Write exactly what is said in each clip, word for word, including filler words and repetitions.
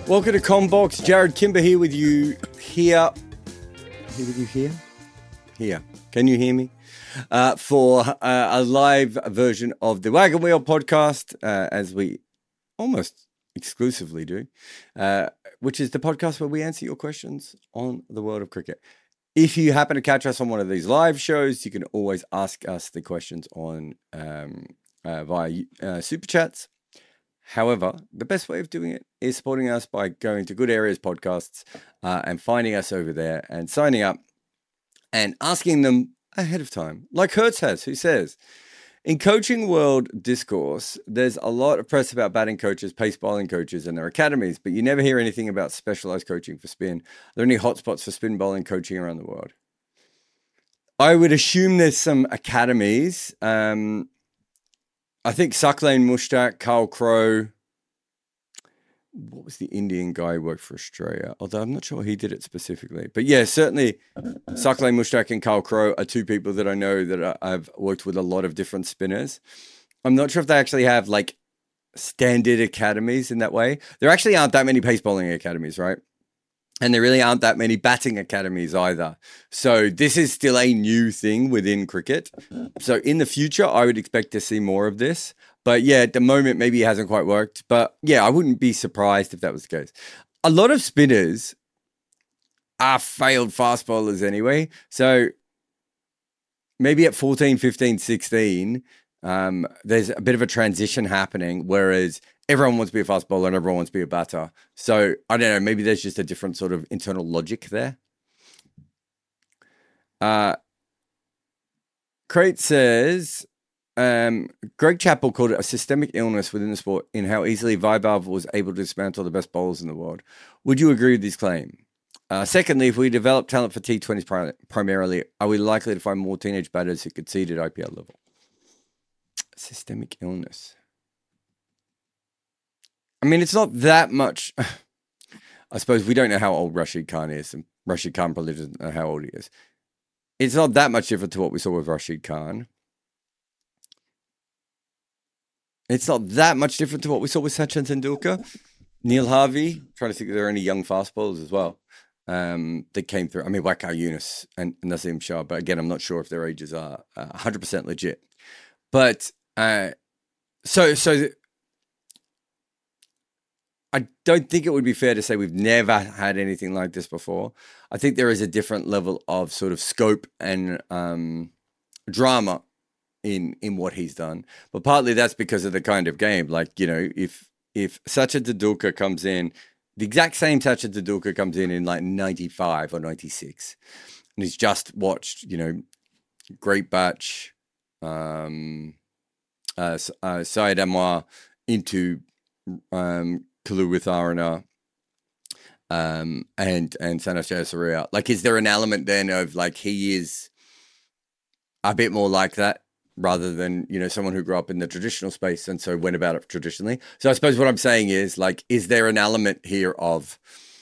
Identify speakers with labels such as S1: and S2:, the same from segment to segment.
S1: Welcome to Combox. Jared Kimber here with you here. Here with you here? Here. Can you hear me? Uh, for uh, a live version of the Wagon Wheel podcast, uh, as we almost exclusively do, uh, which is the podcast where we answer your questions on the world of cricket. If you happen to catch us on one of these live shows, you can always ask us the questions on um, uh, via uh, Super Chats. However, the best way of doing it is supporting us by going to Good Areas Podcasts uh, and finding us over there and signing up and asking them ahead of time, like Hertz has, who says, in coaching world discourse, there's a lot of press about batting coaches, pace bowling coaches, and their academies, but you never hear anything about specialized coaching for spin. Are there any hotspots for spin bowling coaching around the world? I would assume there's some academies. Um, I think Saqlain Mushtaq, Carl Crow. What was the Indian guy who worked for Australia? Although I'm not sure he did it specifically. But yeah, certainly Saqlain Mushtaq and Carl Crow are two people that I know that I've worked with a lot of different spinners. I'm not sure if they actually have like standard academies in that way. There actually aren't that many pace bowling academies, right? And there really aren't that many batting academies either. So this is still a new thing within cricket. So in the future, I would expect to see more of this. But yeah, at the moment, maybe it hasn't quite worked. But yeah, I wouldn't be surprised if that was the case. A lot of spinners are failed fast bowlers anyway. So maybe at fourteen, fifteen, sixteen, um, there's a bit of a transition happening, whereas everyone wants to be a fast bowler and everyone wants to be a batter. So I don't know, maybe there's just a different sort of internal logic there. Uh, Crate says, um, Greg Chappell called it a systemic illness within the sport in how easily Vaibhav was able to dismantle the best bowlers in the world. Would you agree with this claim? Uh, secondly, if we develop talent for T twenties prim- primarily, are we likely to find more teenage batters who concede at I P L level? Systemic illness. I mean, it's not that much. I suppose we don't know how old Rashid Khan is, and Rashid Khan probably doesn't know how old he is. It's not that much different to what we saw with Rashid Khan. It's not that much different to what we saw with Sachin Tendulkar. Neil Harvey, I'm trying to think if there are any young fast bowlers as well um, that came through. I mean, Waqar Younis and Naseem Shah, but again, I'm not sure if their ages are uh, one hundred percent legit. But uh, so, so I don't think it would be fair to say we've never had anything like this before. I think there is a different level of sort of scope and um, drama in in what he's done. But partly that's because of the kind of game. Like, you know, if if Sachin Tendulkar comes in, the exact same Sachin Tendulkar comes in in like ninety-five or ninety-six, and he's just watched, you know, Great Batch, um, uh, uh, Syed Amar into um, Kalu Witharana, um, and and Sanas Jayasuriya. Like, is there an element then of like he is a bit more like that, rather than, you know, someone who grew up in the traditional space and so went about it traditionally? So I suppose what I'm saying is, like, is there an element here of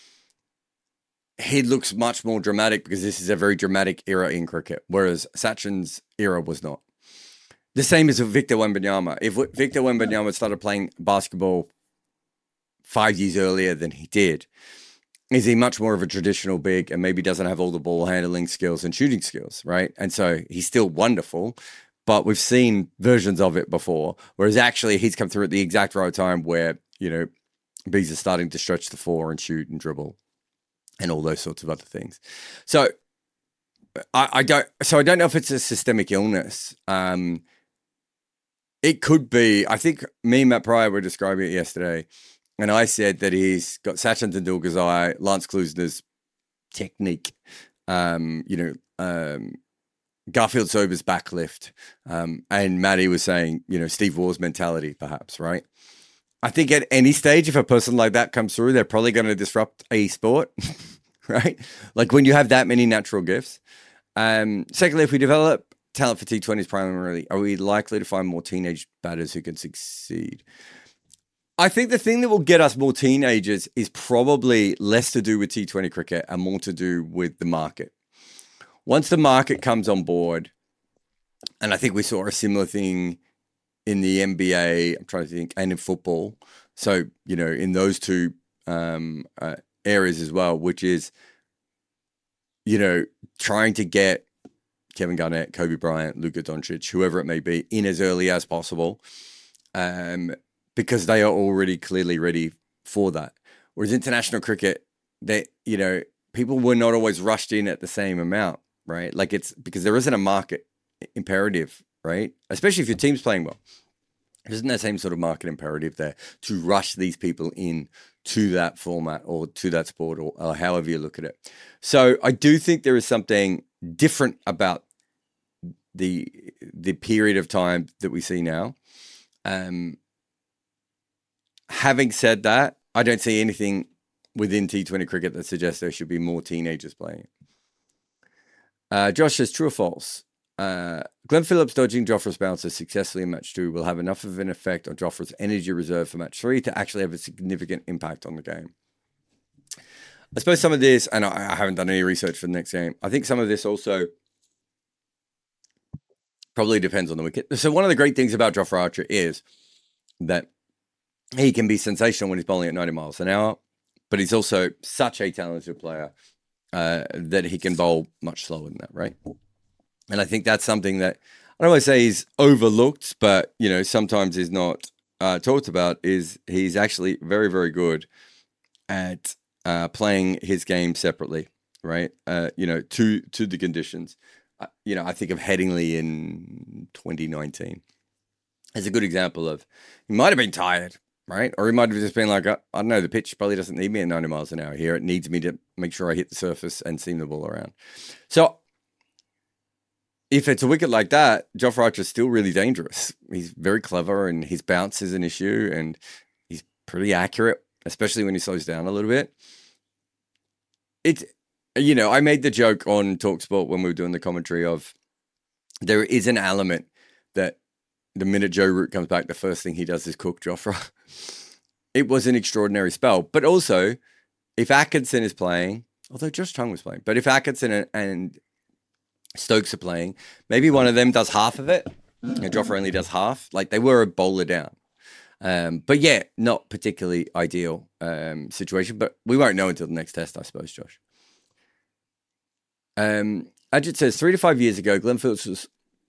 S1: he looks much more dramatic because this is a very dramatic era in cricket, whereas Sachin's era was not. The same as with Victor Wembanyama. If Victor Wembanyama started playing basketball five years earlier than he did, is he much more of a traditional big and maybe doesn't have all the ball handling skills and shooting skills, right? And so he's still wonderful, but we've seen versions of it before, whereas actually he's come through at the exact right time where, you know, bees are starting to stretch the floor and shoot and dribble and all those sorts of other things. So I, I don't, so I don't know if it's a systemic illness. Um, it could be. I think me and Matt Pryor were describing it yesterday, and I said that he's got Sachin Tendulkar's eye, Lance Klusener's technique, um, you know, um, Garfield Sober's backlift, um, and Matty was saying, you know, Steve Waugh's mentality, perhaps, right? I think at any stage, if a person like that comes through, they're probably going to disrupt a sport, right? Like when you have that many natural gifts. Um, secondly, if we develop talent for T twenties primarily, are we likely to find more teenage batters who can succeed? I think the thing that will get us more teenagers is probably less to do with T twenty cricket and more to do with the market. Once the market comes on board, and I think we saw a similar thing in the N B A, I'm trying to think, and in football. So, you know, in those two um, uh, areas as well, which is, you know, trying to get Kevin Garnett, Kobe Bryant, Luka Doncic, whoever it may be, in as early as possible, um, because they are already clearly ready for that. Whereas international cricket, they, you know, people were not always rushed in at the same amount, right? Like it's because there isn't a market imperative, right? Especially if your team's playing well. There isn't that same sort of market imperative there to rush these people in to that format or to that sport or, or however you look at it. So I do think there is something different about the the period of time that we see now. Um, having said that, I don't see anything within T twenty cricket that suggests there should be more teenagers playing it. Uh, Josh says, true or false? Uh, Glenn Phillips dodging Jofra's bounces successfully in match two will have enough of an effect on Jofra's energy reserve for match three to actually have a significant impact on the game. I suppose some of this, and I, I haven't done any research for the next game, I think some of this also probably depends on the wicket. So one of the great things about Jofra Archer is that he can be sensational when he's bowling at ninety miles an hour, but he's also such a talented player uh, that he can bowl much slower than that, right? And I think that's something that I don't want to say is overlooked, but you know sometimes is not uh, talked about. Is he's actually very, very good at uh, playing his game separately, right? Uh, you know, to to the conditions. Uh, you know, I think of Headingley in twenty nineteen as a good example of he might have been tired, right? Or he might have just been like, I, I don't know, the pitch probably doesn't need me at ninety miles an hour here. It needs me to make sure I hit the surface and seam the ball around. So if it's a wicket like that, Jofra Archer's still really dangerous. He's very clever and his bounce is an issue and he's pretty accurate, especially when he slows down a little bit. It, you know, I made the joke on TalkSport when we were doing the commentary of there is an element that the minute Joe Root comes back, the first thing he does is cook Jofra. It was an extraordinary spell. But also, if Atkinson is playing, although Josh Tongue was playing, but if Atkinson and, and Stokes are playing, maybe one of them does half of it, and Jofra only does half. Like they were a bowler down. Um, but yeah, not particularly ideal um, situation, but we won't know until the next test, I suppose, Josh. Um, Ajit says, three to five years ago, Glenn Phillips was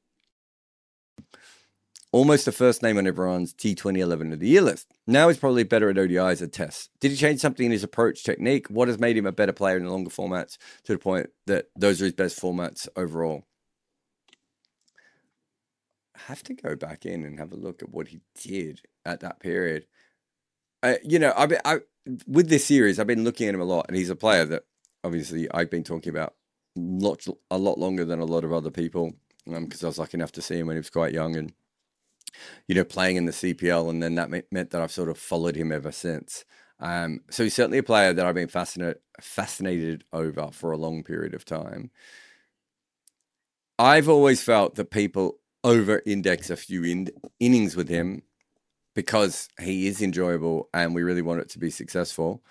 S1: almost the first name on everyone's T twenty eleven of the year list. Now he's probably better at O D Is and tests. Did he change something in his approach technique? What has made him a better player in the longer formats to the point that those are his best formats overall? I have to go back in and have a look at what he did at that period. Uh, you know, I've been, I, with this series, I've been looking at him a lot, and he's a player that obviously I've been talking about lots, a lot longer than a lot of other people because um, I was lucky enough to see him when he was quite young and you know, playing in the C P L, and then that meant that I've sort of followed him ever since. Um, so he's certainly a player that I've been fascinated fascinated over for a long period of time. I've always felt that people over-index a few in- innings with him because he is enjoyable and we really want it to be successful.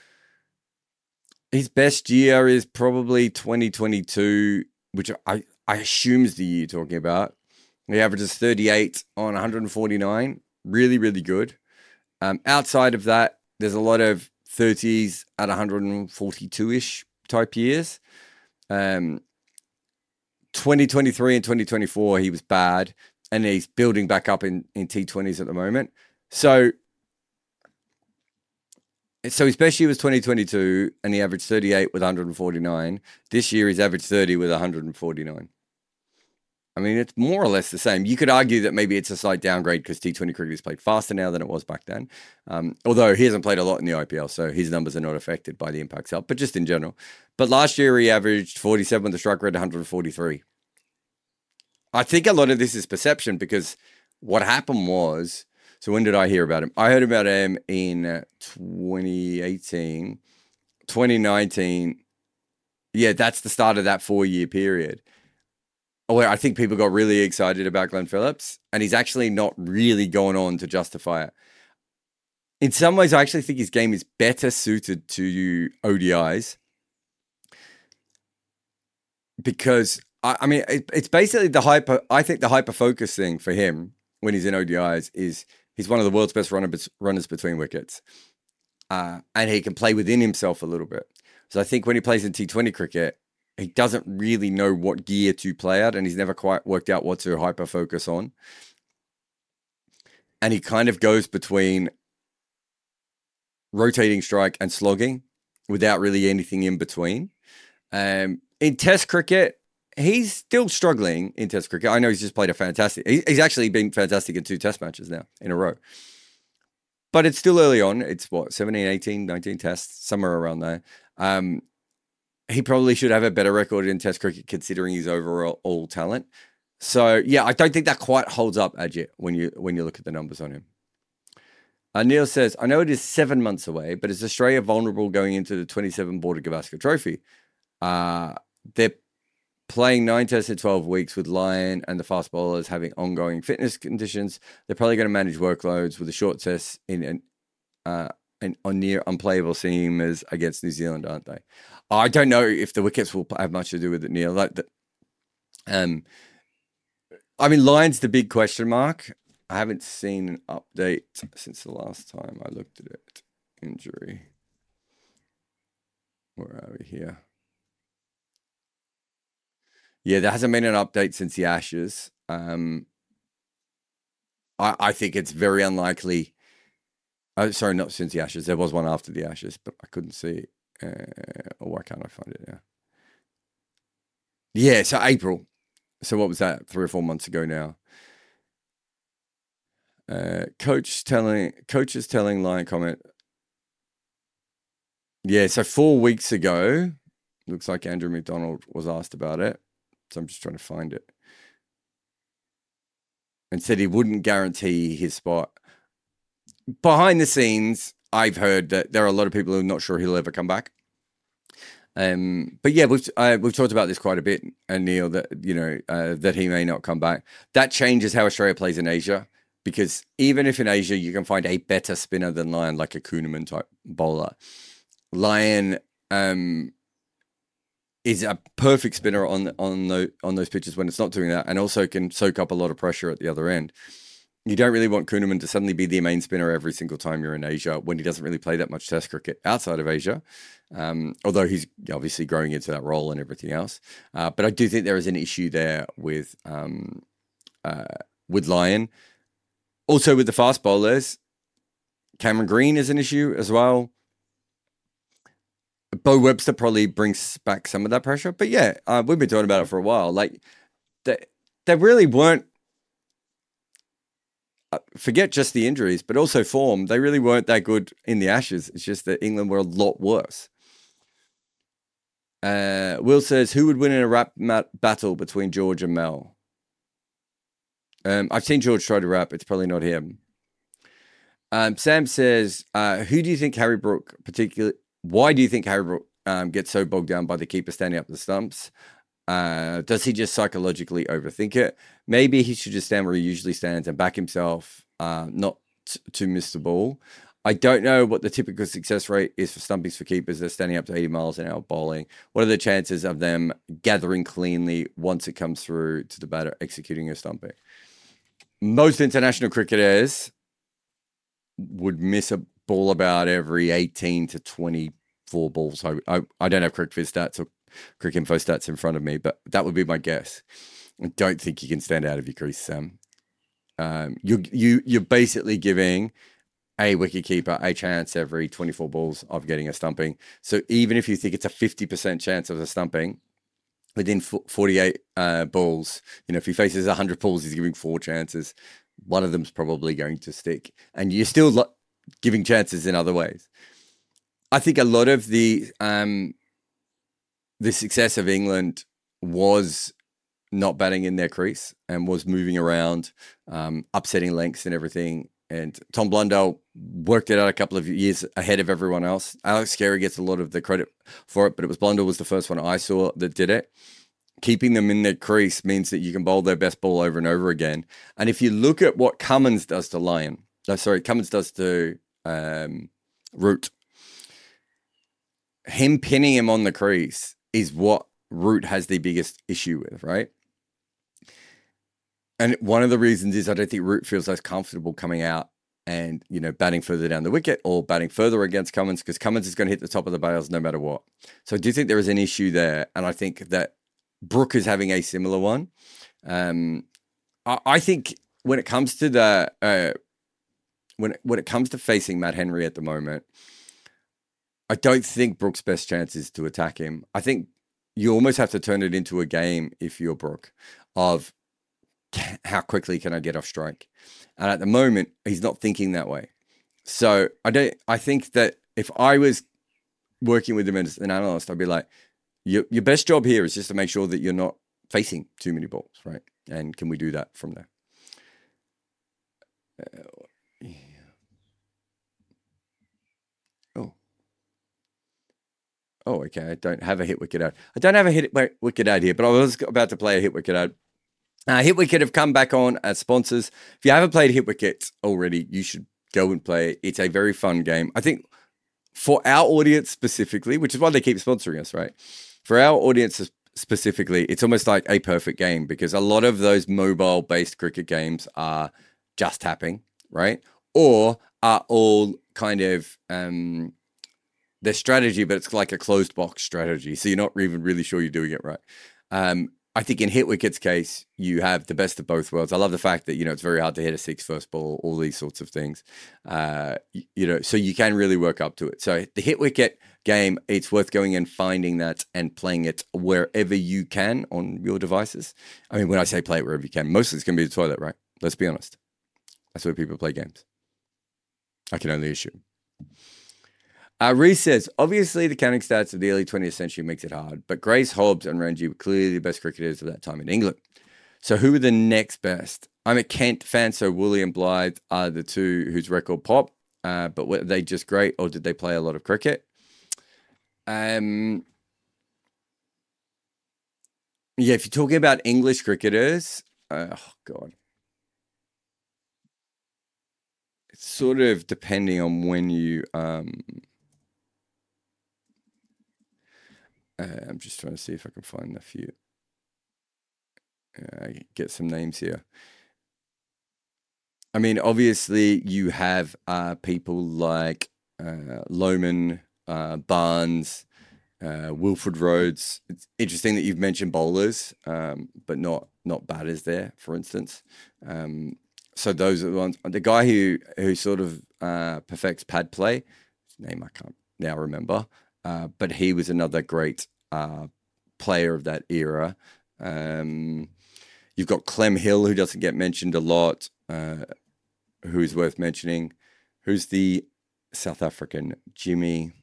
S1: His best year is probably twenty twenty-two, which I, I assume is the year you're talking about. He averages thirty-eight on one hundred forty-nine. Really, really good. Um, outside of that, there's a lot of thirties at one hundred forty-two-ish type years. Um, twenty twenty-three and twenty twenty-four, he was bad. And he's building back up in, in T twenties at the moment. So, so his best year was twenty twenty-two, and he averaged thirty-eight with one hundred forty-nine. This year, he's averaged thirty with one hundred forty-nine. I mean, it's more or less the same. You could argue that maybe it's a slight downgrade because T twenty cricket is played faster now than it was back then. Um, although he hasn't played a lot in the I P L, so his numbers are not affected by the impacts up, but just in general. But last year he averaged forty-seven with a strike rate, one hundred forty-three. I think a lot of this is perception because what happened was, so when did I hear about him? I heard about him in twenty eighteen, twenty nineteen. Yeah, that's the start of that four-year period. Where I think people got really excited about Glenn Phillips, and he's actually not really going on to justify it. In some ways, I actually think his game is better suited to O D Is because, I, I mean, it, it's basically the hyper, I think the hyper-focus thing for him when he's in O D Is is he's one of the world's best runner, runners between wickets. uh, and he can play within himself a little bit. So I think when he plays in T twenty cricket, he doesn't really know what gear to play at, and he's never quite worked out what to hyper focus on. And he kind of goes between rotating strike and slogging without really anything in between. Um, in Test cricket, he's still struggling in Test cricket. I know he's just played a fantastic... He's actually been fantastic in two Test matches now in a row. But it's still early on. It's what, seventeen, eighteen, nineteen Tests, somewhere around there. Um, he probably should have a better record in Test cricket considering his overall all talent. So, yeah, I don't think that quite holds up, Ajit, when you when you look at the numbers on him. Uh, Neil says, I know it is seven months away, but is Australia vulnerable going into the twenty-seven Border Gavaskar Trophy? Uh, they're playing nine tests in twelve weeks with Lyon and the fast bowlers having ongoing fitness conditions. They're probably going to manage workloads with the short tests in an, uh, an on near unplayable seamers against New Zealand, aren't they? I don't know if the wickets will have much to do with it, Neil. Like the, um, I mean, Lyon's the big question mark. I haven't seen an update since the last time I looked at it. Injury. Where are we here? Yeah, there hasn't been an update since the Ashes. Um, I, I think it's very unlikely. Oh, sorry, not since the Ashes. There was one after the Ashes, but I couldn't see. Uh, oh, why can't I find it now? Yeah, so April. So what was that? Three or four months ago now. Uh, coach telling coaches telling Lyon comment. Yeah, so four weeks ago, looks like Andrew McDonald was asked about it. So I'm just trying to find it. And said he wouldn't guarantee his spot. Behind the scenes, I've heard that there are a lot of people who are not sure he'll ever come back. Um, but yeah, we've uh, we've talked about this quite a bit, and Neil, that you know uh, that he may not come back. That changes how Australia plays in Asia, because even if in Asia you can find a better spinner than Lyon, like a Kuhnemann type bowler, Lyon um, is a perfect spinner on on the, on those pitches when it's not doing that, and also can soak up a lot of pressure at the other end. You don't really want Kuhnemann to suddenly be the main spinner every single time you're in Asia when he doesn't really play that much Test cricket outside of Asia, um, although he's obviously growing into that role and everything else. Uh, but I do think there is an issue there with um, uh, with Lyon. Also with the fast bowlers, Cameron Green is an issue as well. Bo Webster probably brings back some of that pressure. But yeah, uh, we've been talking about it for a while. Like, they, they really weren't, forget just the injuries, but also form. They really weren't that good in the Ashes. It's just that England were a lot worse. Uh, Will says, who would win in a rap mat battle between George and Mel? Um, I've seen George try to rap. It's probably not him. Um, Sam says, uh, who do you think Harry Brook particularly... Why do you think Harry Brook um, gets so bogged down by the keeper standing up the stumps? Uh, does he just psychologically overthink it? Maybe he should just stand where he usually stands and back himself, uh, not t- to miss the ball. I don't know what the typical success rate is for stumpings for keepers. They're standing up to eighty miles an hour bowling. What are the chances of them gathering cleanly once it comes through to the batter executing a stumping? Most international cricketers would miss a ball about every eighteen to twenty-four balls. I, I, I don't have Cricket Viz stats or Cricket Info stats in front of me, but that would be my guess. I don't think you can stand out of your crease, Sam. Um, you, you, you're basically giving a wicketkeeper a chance every twenty-four balls of getting a stumping. So even if you think it's a fifty percent chance of a stumping, within forty-eight uh, balls, you know, if he faces one hundred balls, he's giving four chances. One of them's probably going to stick. And you're still lo- giving chances in other ways. I think a lot of the um, the success of England was not batting in their crease and was moving around, um, upsetting lengths and everything. And Tom Blundell worked it out a couple of years ahead of everyone else. Alex Carey gets a lot of the credit for it, but it was Blundell was the first one I saw that did it. Keeping them in their crease means that you can bowl their best ball over and over again. And if you look at what Cummins does to Lyon, oh, sorry, Cummins does to um, Root, him pinning him on the crease is what Root has the biggest issue with, right? And one of the reasons is I don't think Root feels as comfortable coming out and, you know, batting further down the wicket or batting further against Cummins, because Cummins is going to hit the top of the bails no matter what. So I do think there is an issue there. And I think that Brooke is having a similar one. Um, I, I think when it comes to the, uh, when, when it comes to facing Matt Henry at the moment, I don't think Brooke's best chance is to attack him. I think you almost have to turn it into a game if you're Brooke of how quickly can I get off strike? And at the moment, he's not thinking that way. So I don't. I think that if I was working with him as an analyst, I'd be like, your your best job here is just to make sure that you're not facing too many balls, right? And can we do that from there? Uh, yeah. Oh. Oh, okay. I don't have a hit wicket ad. I don't have a hit wicket ad here, but I was about to play a hit wicket ad. Uh, Hit Wicket have come back on as sponsors. If you haven't played Hit Wicket already, you should go and play it. It's a very fun game. I think for our audience specifically, which is why they keep sponsoring us, right? For our audience specifically, it's almost like a perfect game because a lot of those mobile-based cricket games are just tapping, right? Or are all kind of um, their strategy, but it's like a closed box strategy. So you're not even really sure you're doing it right. Um, I think in Hit Wicket's case, you have the best of both worlds. I love the fact that, you know, it's very hard to hit a six first ball, all these sorts of things. Uh, you, you know, so you can really work up to it. So the Hit Wicket game, it's worth going and finding that and playing it wherever you can on your devices. I mean, when I say play it wherever you can, mostly it's going to be the toilet, right? Let's be honest. That's where people play games. I can only assume. Uh, Reese says, obviously the counting stats of the early twentieth century makes it hard, but Grace, Hobbs and Ranji were clearly the best cricketers of that time in England. So who are the next best? I'm a Kent fan, so Woolley and Blythe are the two whose record pop, uh, but were they just great or did they play a lot of cricket? Um, yeah, if you're talking about English cricketers, uh, oh God. It's sort of depending on when you... Um, Uh, I'm just trying to see if I can find a few. Uh, get some names here. I mean, obviously, you have uh, people like uh, Lohman, uh, Barnes, uh, Wilfred Rhodes. It's interesting that you've mentioned bowlers, um, but not not batters there, for instance. Um, so those are the ones. The guy who who sort of uh, perfects pad play, his name I can't now remember. Uh, but he was another great uh, player of that era. Um, you've got Clem Hill, who doesn't get mentioned a lot, uh, who's worth mentioning. Who's the South African? Jimmy.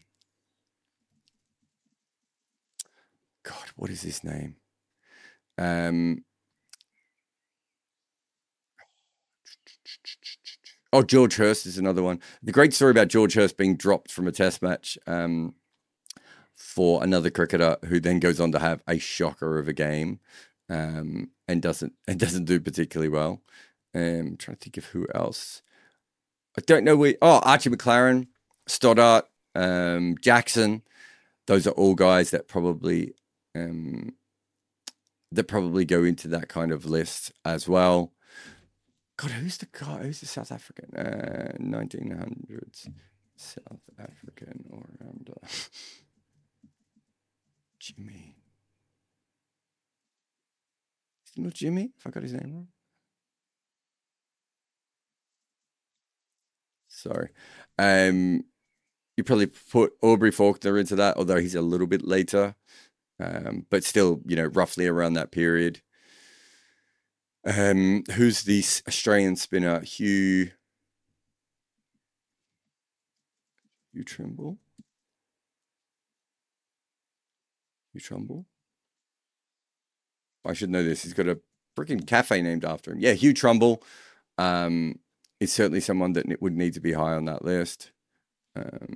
S1: God, what is his name? Um, oh, George Hurst is another one. The great story about George Hurst being dropped from a test match. Um, for another cricketer who then goes on to have a shocker of a game um, and doesn't and doesn't do particularly well. Um, I'm trying to think of who else. I don't know. We oh Archie McLaren, Stoddart, um, Jackson. Those are all guys that probably um, that probably go into that kind of list as well. God, who's the guy? Who's the South African? Uh, nineteen hundreds South African or around. Uh, Jimmy. Is it not Jimmy? If I got his name wrong. Sorry. Um, you probably put Aubrey Faulkner into that, although he's a little bit later. Um, but still, you know, roughly around that period. Um, who's the Australian spinner? Hugh. Hugh Trimble? Hugh Trumbull? I should know this. He's got a freaking cafe named after him. Yeah, Hugh Trumbull um, is certainly someone that would need to be high on that list. Um,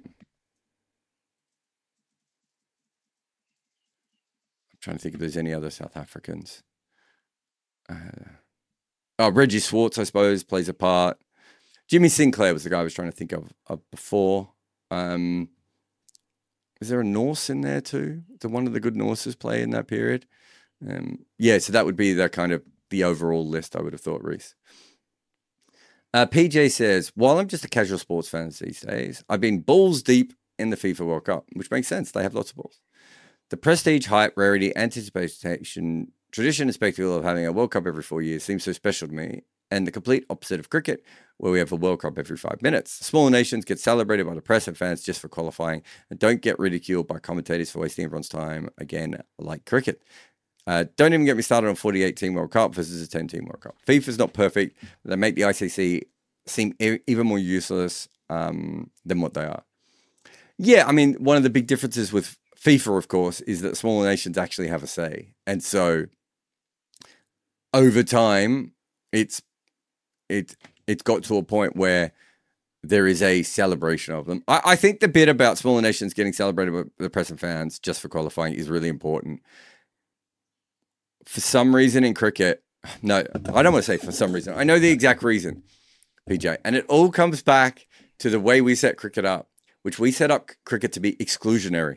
S1: I'm trying to think if there's any other South Africans. Uh, oh, Reggie Swartz, I suppose, plays a part. Jimmy Sinclair was the guy I was trying to think of, of before. Um, is there a Norse in there too? Did one of the good Norses play in that period? Um, yeah, so that would be the kind of the overall list I would have thought, Reese. Uh, P J says, while I'm just a casual sports fan these days, I've been balls deep in the FIFA World Cup, which makes sense. They have lots of balls. The prestige, hype, rarity, anticipation, tradition, and spectacle of having a World Cup every four years seems so special to me, and the complete opposite of cricket, where we have a World Cup every five minutes. Smaller nations get celebrated by the press and fans just for qualifying, and don't get ridiculed by commentators for wasting everyone's time, again, like cricket. Uh, don't even get me started on forty-eight team World Cup versus a ten team World Cup. FIFA's not perfect. They make the I C C seem e- even more useless um, than what they are. Yeah, I mean, one of the big differences with FIFA, of course, is that smaller nations actually have a say. And so over time, it's it it's got to a point where there is a celebration of them. I, I think the bit about smaller nations getting celebrated with the press and fans just for qualifying is really important. For some reason in cricket, no, I don't want to say for some reason. I know the exact reason, P J. And it all comes back to the way we set cricket up, which we set up cricket to be exclusionary.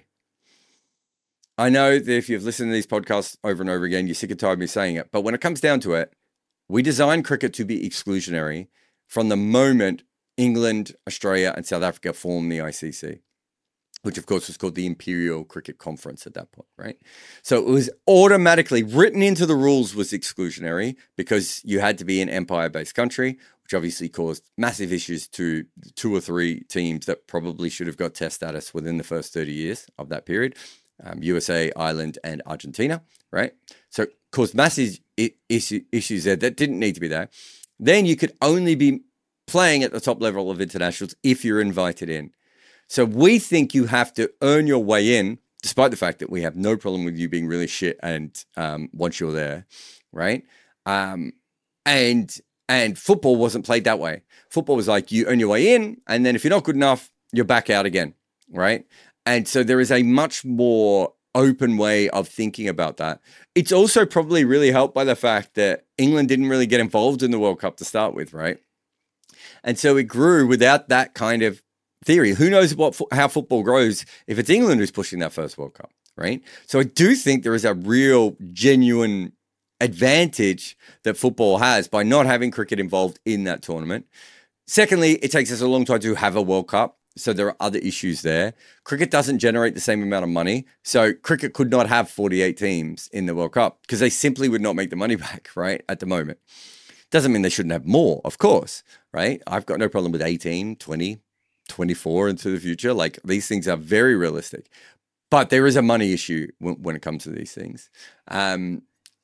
S1: I know that if you've listened to these podcasts over and over again, you're sick and tired of me saying it. But when it comes down to it, we designed cricket to be exclusionary from the moment England, Australia, and South Africa formed the I C C, which of course was called the Imperial Cricket Conference at that point, right? So it was automatically written into the rules was exclusionary because you had to be an empire-based country, which obviously caused massive issues to two or three teams that probably should have got test status within the first thirty years of that period. Um, U S A, Ireland, and Argentina, right? So it caused massive I- issue, issues there that didn't need to be there. Then you could only be playing at the top level of internationals if you're invited in. So we think you have to earn your way in, despite the fact that we have no problem with you being really shit and um, once you're there, right? Um, and and football wasn't played that way. Football was like you earn your way in, and then if you're not good enough, you're back out again, right? And so there is a much more open way of thinking about that. It's also probably really helped by the fact that England didn't really get involved in the World Cup to start with, right? And so it grew without that kind of theory. Who knows what how football grows if it's England who's pushing that first World Cup, right? So I do think there is a real, genuine advantage that football has by not having cricket involved in that tournament. Secondly, it takes us a long time to have a World Cup. So there are other issues there. Cricket doesn't generate the same amount of money. So cricket could not have forty-eight teams in the World Cup because they simply would not make the money back, right, at the moment. Doesn't mean they shouldn't have more, of course, right? I've got no problem with eighteen, twenty, twenty-four into the future. Like, these things are very realistic. But there is a money issue when, when it comes to these things. Um,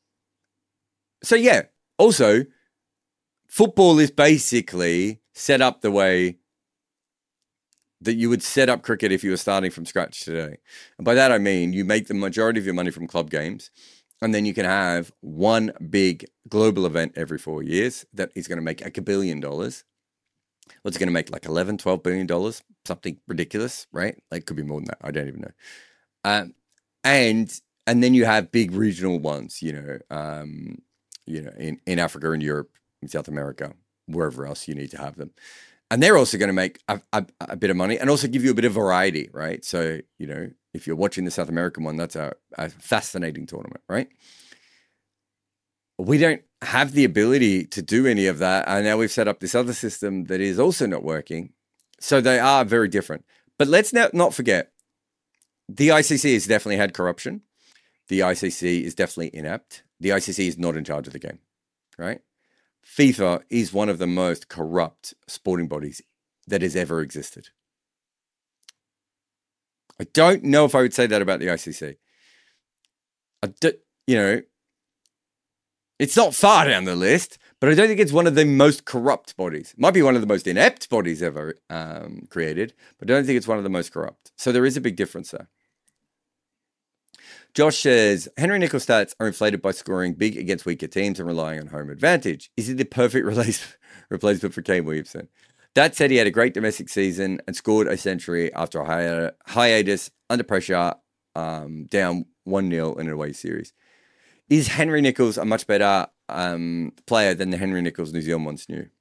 S1: so, yeah, also, football is basically set up the way that you would set up cricket if you were starting from scratch today. And by that, I mean you make the majority of your money from club games, and then you can have one big global event every four years that is going to make like a billion dollars. What's it going to make, like eleven, twelve billion dollars? Something ridiculous, right? Like, could be more than that. I don't even know. Um, and and then you have big regional ones, you know, um, you know, in, in Africa and Europe, in South America, wherever else you need to have them. And they're also going to make a, a, a bit of money and also give you a bit of variety, right? So, you know, if you're watching the South American one, that's a, a fascinating tournament, right? We don't have the ability to do any of that. And now we've set up this other system that is also not working. So they are very different. But let's not, not forget, the I C C has definitely had corruption. The I C C is definitely inept. The I C C is not in charge of the game, right? FIFA is one of the most corrupt sporting bodies that has ever existed. I don't know if I would say that about the I C C. I do, you know, it's not far down the list, but I don't think it's one of the most corrupt bodies. It might be one of the most inept bodies ever um, created, but I don't think it's one of the most corrupt. So there is a big difference there. Josh says, Henry Nicholls' stats are inflated by scoring big against weaker teams and relying on home advantage. Is he the perfect release, replacement for Kane Williamson? That said, he had a great domestic season and scored a century after a hi- hiatus, under pressure, um, down one nil in an away series. Is Henry Nicholls a much better um, player than the Henry Nicholls New Zealand once knew?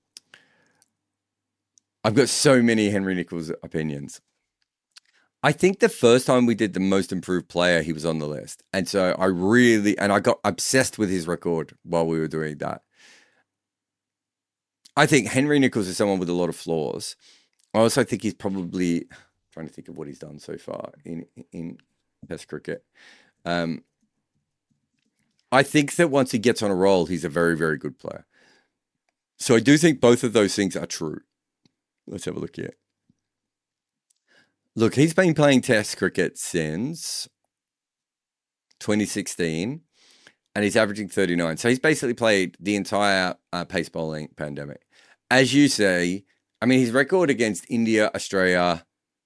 S1: I've got so many Henry Nicholls opinions. I think the first time we did the most improved player, he was on the list. And so I really, and I got obsessed with his record while we were doing that. I think Henry Nicholls is someone with a lot of flaws. I also think he's probably trying to think of what he's done so far in in Test cricket. Um, I think that once he gets on a roll, he's a very, very good player. So I do think both of those things are true. Let's have a look here. Look, he's been playing Test cricket since twenty sixteen, and he's averaging thirty-nine. So he's basically played the entire uh, pace bowling pandemic. As you say, I mean, his record against India, Australia,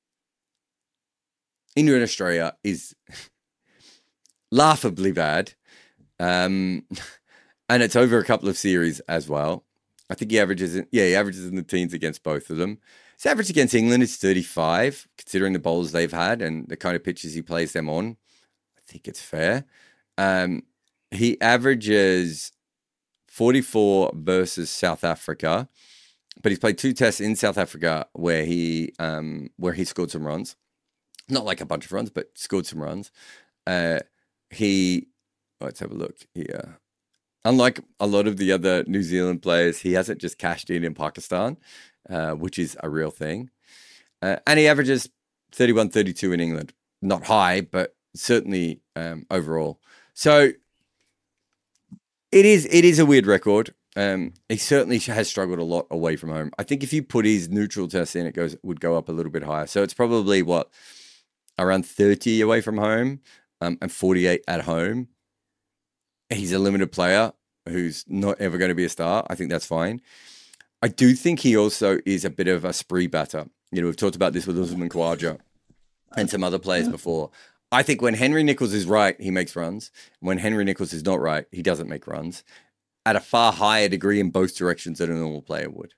S1: India and Australia is laughably bad. Um, and it's over a couple of series as well. I think he averages, in, yeah, he averages in the teens against both of them. His average against England is thirty-five, considering the bowls they've had and the kind of pitches he plays them on. I think it's fair. Um, he averages forty-four versus South Africa, but he's played two tests in South Africa where he um, where he scored some runs. Not like a bunch of runs, but scored some runs. Uh, he, let's have a look here. Unlike a lot of the other New Zealand players, he hasn't just cashed in in Pakistan, uh, which is a real thing. Uh, and he averages thirty-one thirty-two in England. Not high, but certainly um, overall. So it is it is a weird record. Um, he certainly has struggled a lot away from home. I think if you put his neutral test in, it goes would go up a little bit higher. So it's probably, what, around thirty away from home um, and forty-eight at home. He's a limited player who's not ever going to be a star. I think that's fine. I do think he also is a bit of a spree batter. You know, we've talked about this with Usman Khawaja and some other players before. I think when Henry Nicholls is right, he makes runs. When Henry Nicholls is not right, he doesn't make runs at a far higher degree in both directions than a normal player would.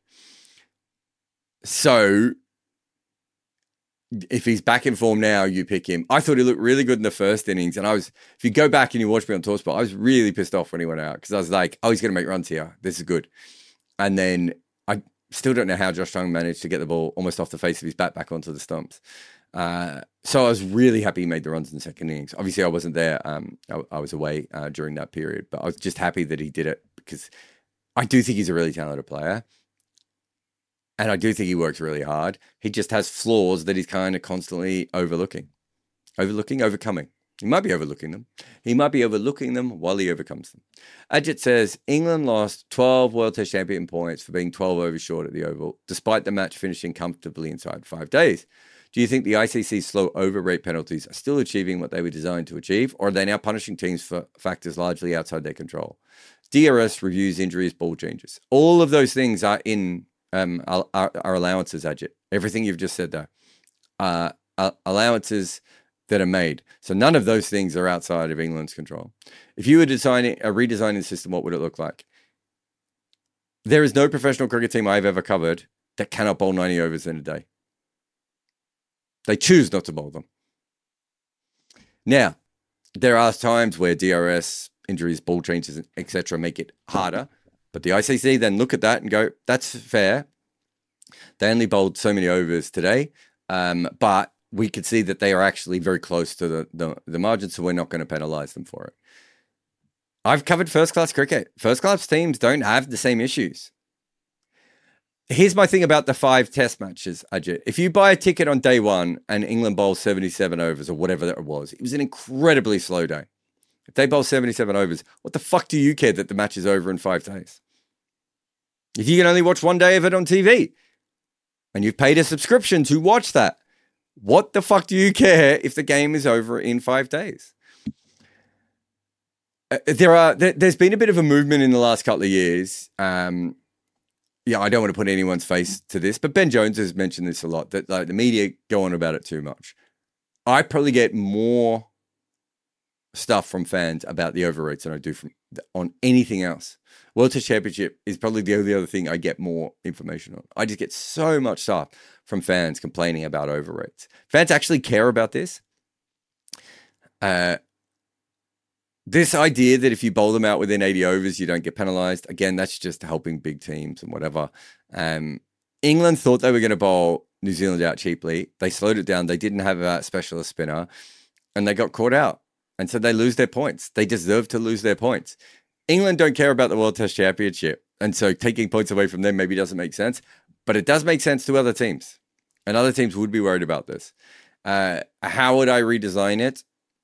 S1: So if he's back in form now, you pick him. I thought he looked really good in the first innings. And I was, if you go back and you watch me on TalkSport, I was really pissed off when he went out because I was like, oh, he's going to make runs here. This is good. And then I still don't know how Josh Tongue managed to get the ball almost off the face of his bat back onto the stumps. Uh, so I was really happy he made the runs in the second innings. Obviously, I wasn't there. Um, I, I was away uh, during that period, but I was just happy that he did it because I do think he's a really talented player. And I do think he works really hard. He just has flaws that he's kind of constantly overlooking. Overlooking, overcoming. He might be overlooking them. He might be overlooking them while he overcomes them. Ajit says, England lost twelve World Test Champion points for being twelve overs short at the Oval, despite the match finishing comfortably inside five days. Do you think the I C C's slow over rate penalties are still achieving what they were designed to achieve, or are they now punishing teams for factors largely outside their control? D R S reviews injuries, ball changes. All of those things are in um, our, our allowances, Ajit. Everything you've just said there. Uh, allowances that are made. So none of those things are outside of England's control. If you were designing a redesigning the system, what would it look like? There is no professional cricket team I've ever covered that cannot bowl ninety overs in a day. They choose not to bowl them. Now, there are times where D R S, injuries, ball changes, et cetera make it harder. But the I C C then look at that and go, that's fair. They only bowled so many overs today. Um, but we could see that they are actually very close to the, the, the margin, so we're not going to penalise them for it. I've covered first-class cricket. First-class teams don't have the same issues. Here's my thing about the five test matches, Ajit. If you buy a ticket on day one and England bowls seventy-seven overs or whatever that was, it was an incredibly slow day. If they bowl seventy-seven overs, what the fuck do you care that the match is over in five days? If you can only watch one day of it on T V and you've paid a subscription to watch that, what the fuck do you care if the game is over in five days? Uh, there are there, there's been a bit of a movement in the last couple of years. Um, yeah, I don't want to put anyone's face to this, but Ben Jones has mentioned this a lot, that like the media go on about it too much. I probably get more stuff from fans about the over rates than I do from on anything else. World Test Championship is probably the only other thing I get more information on. I just get so much stuff from fans complaining about over rates. Fans actually care about this. Uh, this idea that if you bowl them out within eighty overs, you don't get penalised. Again, that's just helping big teams and whatever. Um, England thought they were going to bowl New Zealand out cheaply. They slowed it down. They didn't have a specialist spinner and they got caught out. And so they lose their points. They deserve to lose their points. England don't care about the World Test Championship. And so taking points away from them maybe doesn't make sense, but it does make sense to other teams. And other teams would be worried about this. Uh, how would I redesign it?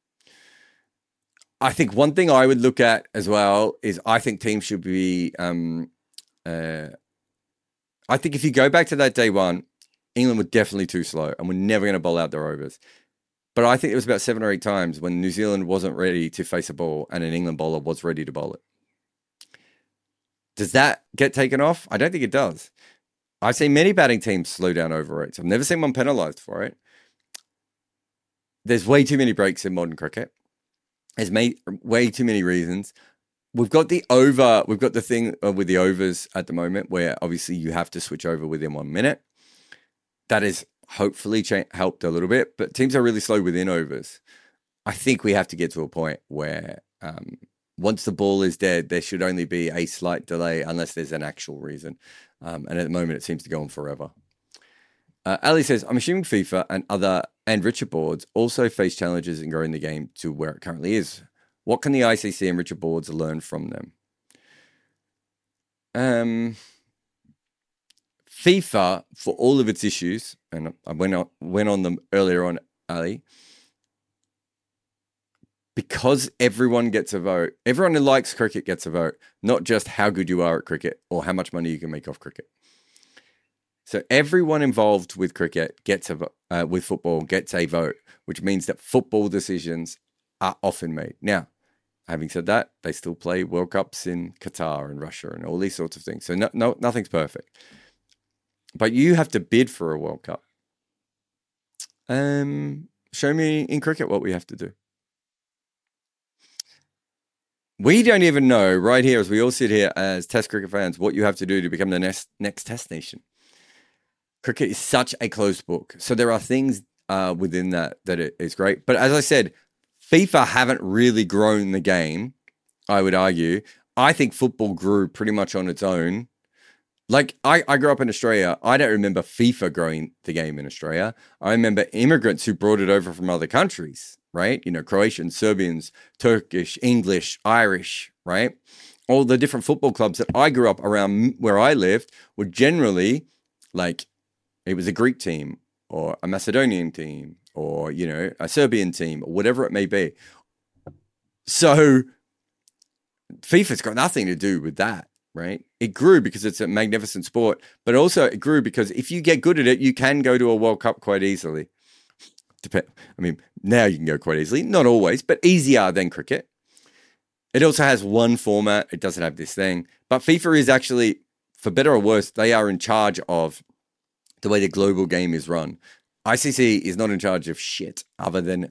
S1: I think one thing I would look at as well is I think teams should be... Um, uh, I think if you go back to that day one, England were definitely too slow and were never going to bowl out their overs. But I think it was about seven or eight times when New Zealand wasn't ready to face a ball and an England bowler was ready to bowl it. Does that get taken off? I don't think it does. I've seen many batting teams slow down over rates. I've never seen one penalised for it. There's way too many breaks in modern cricket. There's made, way too many reasons. We've got the over, we've got the thing with the overs at the moment where obviously you have to switch over within one minute. That has hopefully cha- helped a little bit, but teams are really slow within overs. I think we have to get to a point where um, once the ball is dead, there should only be a slight delay unless there's an actual reason. Um, and at the moment, it seems to go on forever. Uh, Ali says, I'm assuming FIFA and other and richer boards also face challenges in growing the game to where it currently is. What can the I C C and richer boards learn from them? Um, FIFA, for all of its issues, and I went on, went on them earlier on, Ali, because everyone gets a vote, everyone who likes cricket gets a vote, not just how good you are at cricket or how much money you can make off cricket. So everyone involved with cricket gets a uh, with football gets a vote, which means that football decisions are often made. Now, having said that, they still play World Cups in Qatar and Russia and all these sorts of things. So no, no, nothing's perfect. But you have to bid for a World Cup. Um, show me in cricket what we have to do. We don't even know right here, as we all sit here as Test cricket fans, what you have to do to become the next next Test nation. Cricket is such a closed book. So there are things uh, within that that it is great. But as I said, FIFA haven't really grown the game, I would argue. I think football grew pretty much on its own. Like, I, I grew up in Australia. I don't remember FIFA growing the game in Australia. I remember immigrants who brought it over from other countries, right? You know, Croatians, Serbians, Turkish, English, Irish, right? All the different football clubs that I grew up around where I lived were generally like, it was a Greek team or a Macedonian team or, you know, a Serbian team or whatever it may be. So FIFA's got nothing to do with that, right? It grew because it's a magnificent sport, but also it grew because if you get good at it, you can go to a World Cup quite easily. Dep- I mean, now you can go quite easily, not always, but easier than cricket. It also has one format. It doesn't have this thing, but FIFA is actually, for better or worse, they are in charge of the way the global game is run. I C C is not in charge of shit other than,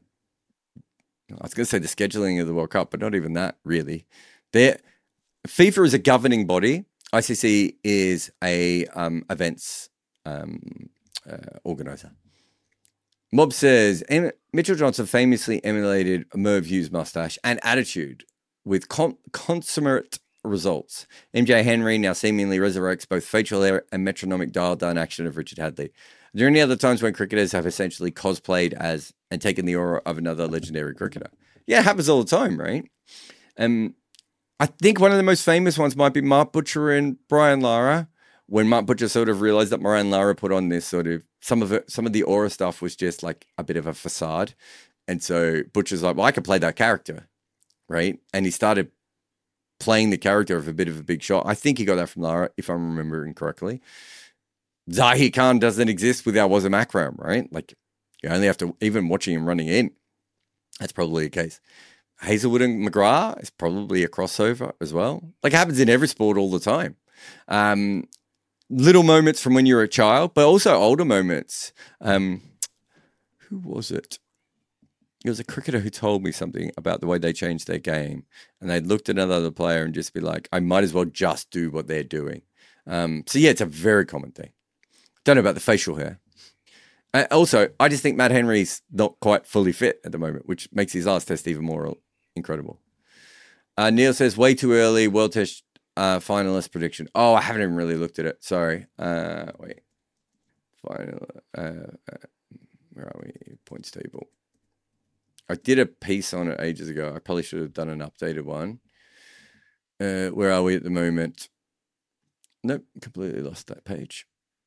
S1: I was going to say the scheduling of the World Cup, but not even that really. They're, FIFA is a governing body. I C C is a um, events um, uh, organizer. Mob says, em- Mitchell Johnson famously emulated Merv Hughes' mustache and attitude with con- consummate results. M J Henry now seemingly resurrects both facial hair and metronomic dial-down action of Richard Hadley. Are there any other times when cricketers have essentially cosplayed as and taken the aura of another legendary cricketer? Yeah, it happens all the time, right? Um, I think one of the most famous ones might be Mark Butcher and Brian Lara. When Mark Butcher sort of realized that Brian Lara put on this sort of, some of it, some of the aura stuff was just like a bit of a facade. And so Butcher's like, well, I could play that character, right? And he started playing the character of a bit of a big shot. I think he got that from Lara, if I'm remembering correctly. Zahir Khan doesn't exist without Wasim Akram, right? Like, you only have to, even watching him running in, that's probably the case. Hazelwood and McGrath is probably a crossover as well. Like, it happens in every sport all the time. Um, little moments from when you're a child, but also older moments. Um, who was it? It was a cricketer who told me something about the way they changed their game. And they looked at another player and just be like, I might as well just do what they're doing. Um, so, yeah, it's a very common thing. Don't know about the facial hair. Uh, also, I just think Matt Henry's not quite fully fit at the moment, which makes his last test even more incredible. Uh, Neil says, way too early, World Test uh, finalist prediction. Oh, I haven't even really looked at it. Sorry. Uh, wait. Final. Uh, uh, where are we? Points table. I did a piece on it ages ago. I probably should have done an updated one. Uh, where are we at the moment? Nope, completely lost that page.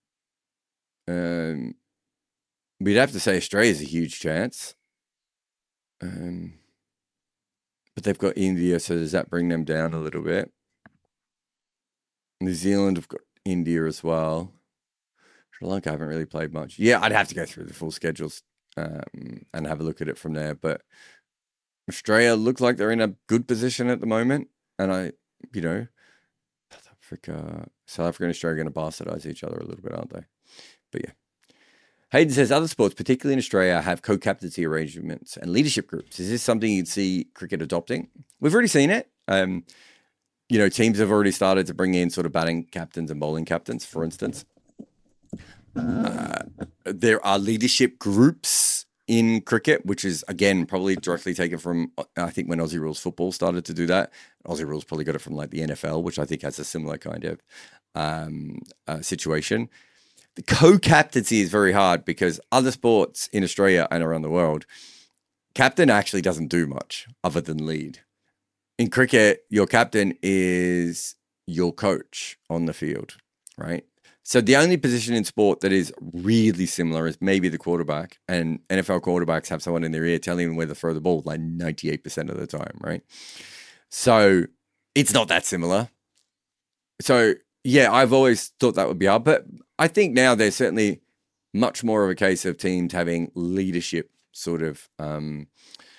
S1: Um, we'd have to say Australia's a huge chance. Um, but they've got India, so does that bring them down a little bit? New Zealand have got India as well. Sri Lanka haven't really played much. Yeah, I'd have to go through the full schedules um, and have a look at it from there. But Australia look like they're in a good position at the moment. And I, you know, South Africa, South Africa and Australia are going to bastardize each other a little bit, aren't they? But yeah. Hayden says other sports, particularly in Australia, have co-captaincy arrangements and leadership groups. Is this something you'd see cricket adopting? We've already seen it. Um, you know, teams have already started to bring in sort of batting captains and bowling captains, for instance. Uh, there are leadership groups in cricket, which is, again, probably directly taken from, I think, when Aussie Rules Football started to do that. Aussie Rules probably got it from like the N F L, which I think has a similar kind of um, uh, situation. The co-captaincy is very hard because other sports in Australia and around the world, captain actually doesn't do much other than lead. In cricket, your captain is your coach on the field, right? So the only position in sport that is really similar is maybe the quarterback, and N F L quarterbacks have someone in their ear telling them where to throw the ball like ninety-eight percent of the time, right? So it's not that similar. So yeah, I've always thought that would be hard, but I think now there's certainly much more of a case of teams having leadership sort of um,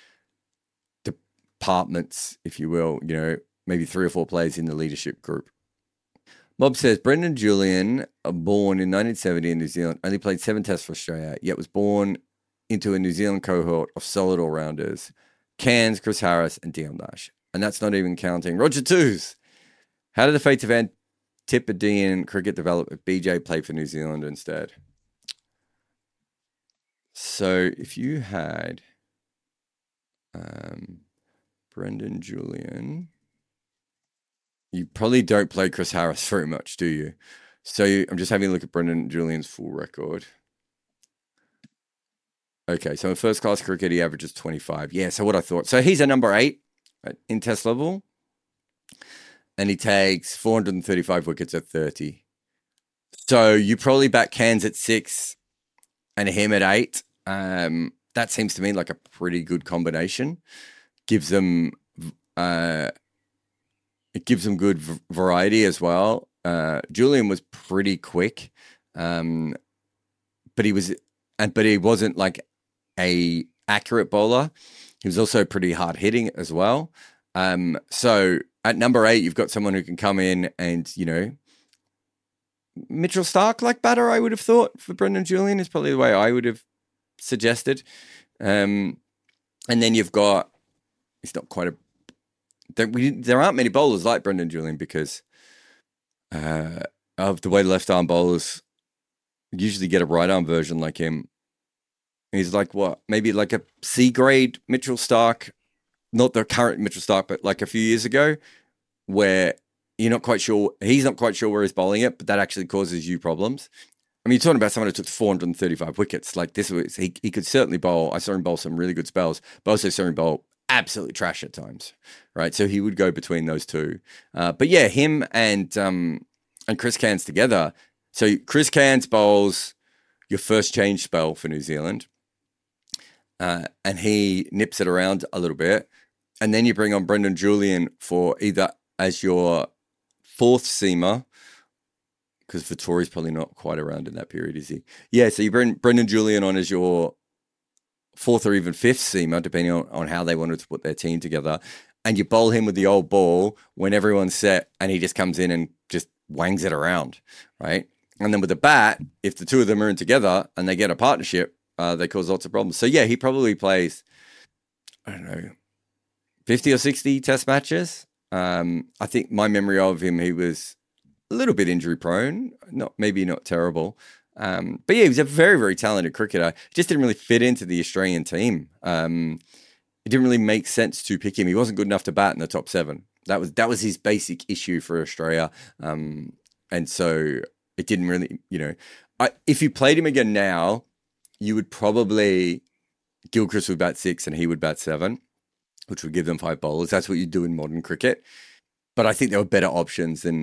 S1: departments, if you will, you know, maybe three or four players in the leadership group. Mob says, Brendan Julian, born in nineteen seventy in New Zealand, only played seven tests for Australia, yet was born into a New Zealand cohort of solid all-rounders, Cairns, Chris Harris, and Dion Nash. And that's not even counting Roger Toos. How did the fates of Antipodean cricket develop if B J played for New Zealand instead? So if you had um, Brendan Julian, you probably don't play Chris Harris very much, do you? So you, I'm just having a look at Brendan Julian's full record. Okay, so in first class cricket, he averages twenty-five. Yeah, so what I thought. So he's a number eight in test level, and he takes four hundred thirty-five wickets at thirty. So you probably back Cairns at six and him at eight. Um, that seems to me like a pretty good combination. Gives them, uh, it gives them good v- variety as well. Uh, Julian was pretty quick, um, but he was, and but he wasn't like a accurate bowler. He was also pretty hard hitting as well. Um, so at number eight, you've got someone who can come in and, you know, Mitchell Stark like batter, I would have thought for Brendan Julian is probably the way I would have suggested. Um, and then you've got, it's not quite a, there, we, there aren't many bowlers like Brendan Julian because uh, of the way the left arm bowlers usually get a right arm version like him. He's like what? Maybe like a C grade Mitchell Stark, not the current Mitchell Stark, but like a few years ago, where you're not quite sure, he's not quite sure where he's bowling it, but that actually causes you problems. I mean, you're talking about someone who took four hundred thirty-five wickets. Like this was, he, he could certainly bowl. I saw him bowl some really good spells, but also saw him bowl absolutely trash at times, right? So he would go between those two. Uh, but yeah, him and um, and Chris Cairns together. So Chris Cairns bowls your first change spell for New Zealand. Uh, and he nips it around a little bit. And then you bring on Brendan Julian for either as your fourth seamer, because Vittori's probably not quite around in that period, is he? Yeah, so you bring Brendan Julian on as your fourth or even fifth seamer, depending on, on how they wanted to put their team together. And you bowl him with the old ball when everyone's set and he just comes in and just wangs it around, right? And then with the bat, if the two of them are in together and they get a partnership, Uh, they cause lots of problems. So, yeah, he probably plays, I don't know, fifty or sixty test matches. Um, I think my memory of him, he was a little bit injury prone, not maybe not terrible. Um, but, yeah, he was a very, very talented cricketer. Just didn't really fit into the Australian team. Um, it didn't really make sense to pick him. He wasn't good enough to bat in the top seven. That was that was his basic issue for Australia. Um, and so it didn't really, you know, I, if you played him again now, you would probably, Gilchrist would bat six and he would bat seven, which would give them five bowlers. That's what you do in modern cricket. But I think there were better options than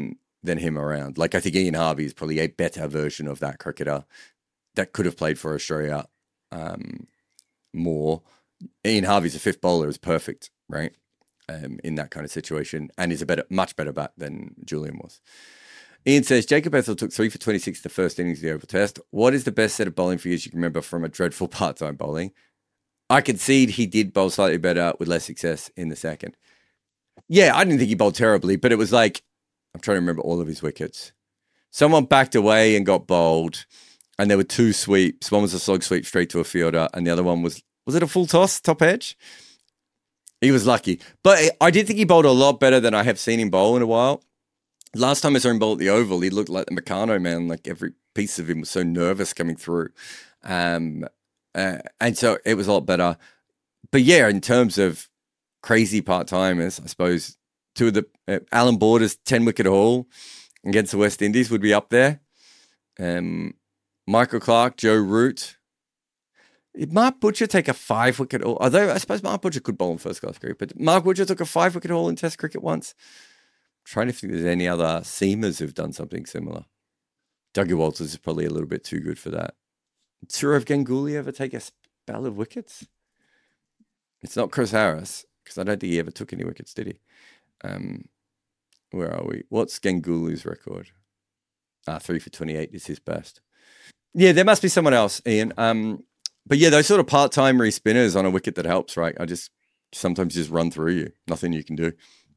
S1: than him around. Like, I think Ian Harvey is probably a better version of that cricketer that could have played for Australia um, more. Ian Harvey's a fifth bowler, is perfect, right? Um, in that kind of situation, and is a better, much better bat than Julian was. Ian says, Jacob Ethel took three for twenty-six the first innings of the Oval Test. What is the best set of bowling figures you can remember from a dreadful part-time bowling? I concede he did bowl slightly better with less success in the second. Yeah, I didn't think he bowled terribly, but it was like, I'm trying to remember all of his wickets. Someone backed away and got bowled, and there were two sweeps. One was a slog sweep straight to a fielder, and the other one was, was it a full toss, top edge? He was lucky. But I did think he bowled a lot better than I have seen him bowl in a while. Last time I saw him bowl at the Oval, he looked like the Meccano man. Like every piece of him was so nervous coming through. Um, uh, and so it was a lot better. But yeah, in terms of crazy part-timers, I suppose two of the, uh, Alan Border's ten-wicket haul against the West Indies would be up there. Um, Michael Clarke, Joe Root. Did Mark Butcher take a five-wicket haul? Although I suppose Mark Butcher could bowl in first-class cricket, but Mark Butcher took a five-wicket haul in Test cricket once. I'm trying to think if there's any other seamers who've done something similar. Dougie Walters is probably a little bit too good for that. Did Sourav Ganguly ever take a spell of wickets? It's not Chris Harris, because I don't think he ever took any wickets, did he? Um, where are we? What's Ganguly's record? Ah, three for twenty-eight is his best. Yeah, there must be someone else, Ian. Um, but yeah, those sort of part-time spinners on a wicket that helps, right? I just sometimes just run through you. Nothing you can do.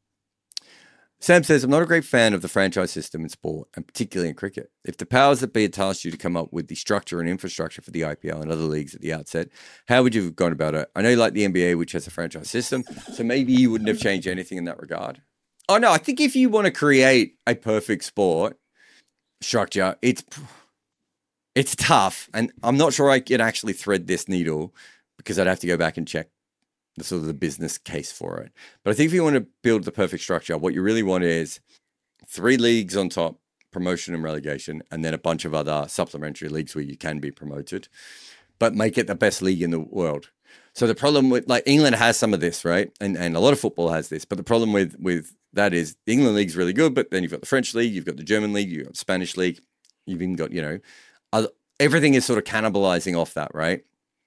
S1: Sam says, I'm not a great fan of the franchise system in sport, and particularly in cricket. If the powers that be had tasked you to come up with the structure and infrastructure for the I P L and other leagues at the outset, how would you have gone about it? I know you like the N B A, which has a franchise system, so maybe you wouldn't have changed anything in that regard. Oh, no, I think if you want to create a perfect sport structure, it's it's tough, and I'm not sure I can actually thread this needle because I'd have to go back and check the sort of the business case for it. But I think if you want to build the perfect structure, what you really want is three leagues on top, promotion and relegation, and then a bunch of other supplementary leagues where you can be promoted, but make it the best league in the world. So the problem with, like, England has some of this, right? And and a lot of football has this, but the problem with with that is the England league's really good, but then you've got the French league, you've got the German league, you've got the Spanish league, you've even got, you know, other, everything is sort of cannibalizing off that, right?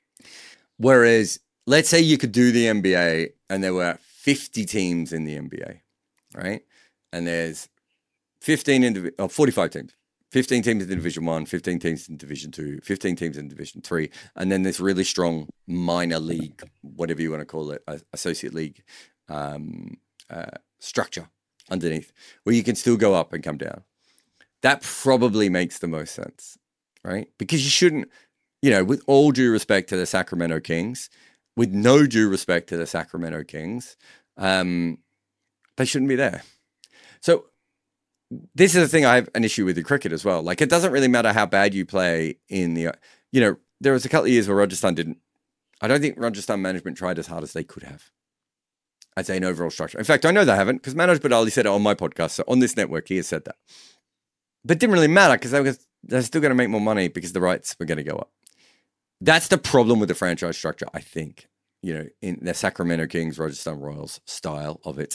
S1: Whereas, let's say you could do the N B A and there were fifty teams in the N B A, right? And there's fifteen, indiv- oh, forty-five teams, fifteen teams in Division One, fifteen teams in Division Two, fifteen teams in Division Three, and then this really strong minor league, whatever you want to call it, associate league um, uh, structure underneath, where you can still go up and come down. That probably makes the most sense, right? Because you shouldn't, you know, with all due respect to the Sacramento Kings, with no due respect to the Sacramento Kings, um, they shouldn't be there. So this is the thing I have an issue with in cricket as well. Like, it doesn't really matter how bad you play in the, you know, there was a couple of years where Rajasthan didn't, I don't think Rajasthan management tried as hard as they could have. I'd say an overall structure. In fact, I know they haven't, because Manoj Badali said it on my podcast. So on this network, he has said that. But it didn't really matter because they were, they're still going to make more money because the rights were going to go up. That's the problem with the franchise structure, I think, you know, in the Sacramento Kings, Rajasthan Royals style of it.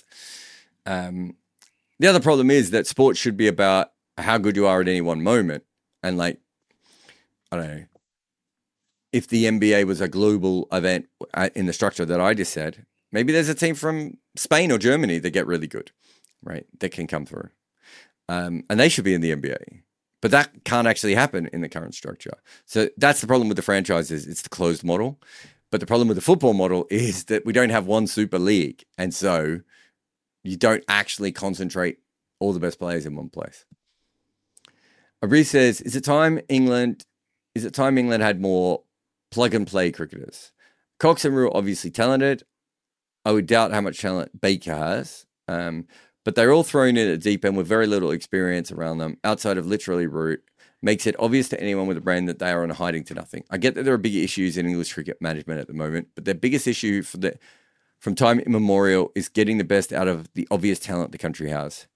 S1: Um, the other problem is that sports should be about how good you are at any one moment. And like, I don't know, if the N B A was a global event in the structure that I just said, maybe there's a team from Spain or Germany that get really good, right? That can come through. Um, and they should be in the N B A. But that can't actually happen in the current structure. So that's the problem with the franchises. It's the closed model. But the problem with the football model is that we don't have one super league. And so you don't actually concentrate all the best players in one place. Abri says, is it time England, is it time England had more plug and play cricketers? Cox and Rule obviously talented. I would doubt how much talent Baker has. Um, But they're all thrown in at deep end with very little experience around them, outside of literally Root. Makes it obvious to anyone with a brain that they are on hiding to nothing. I get that there are big issues in English cricket management at the moment, but their biggest issue for the, from time immemorial is getting the best out of the obvious talent the country has.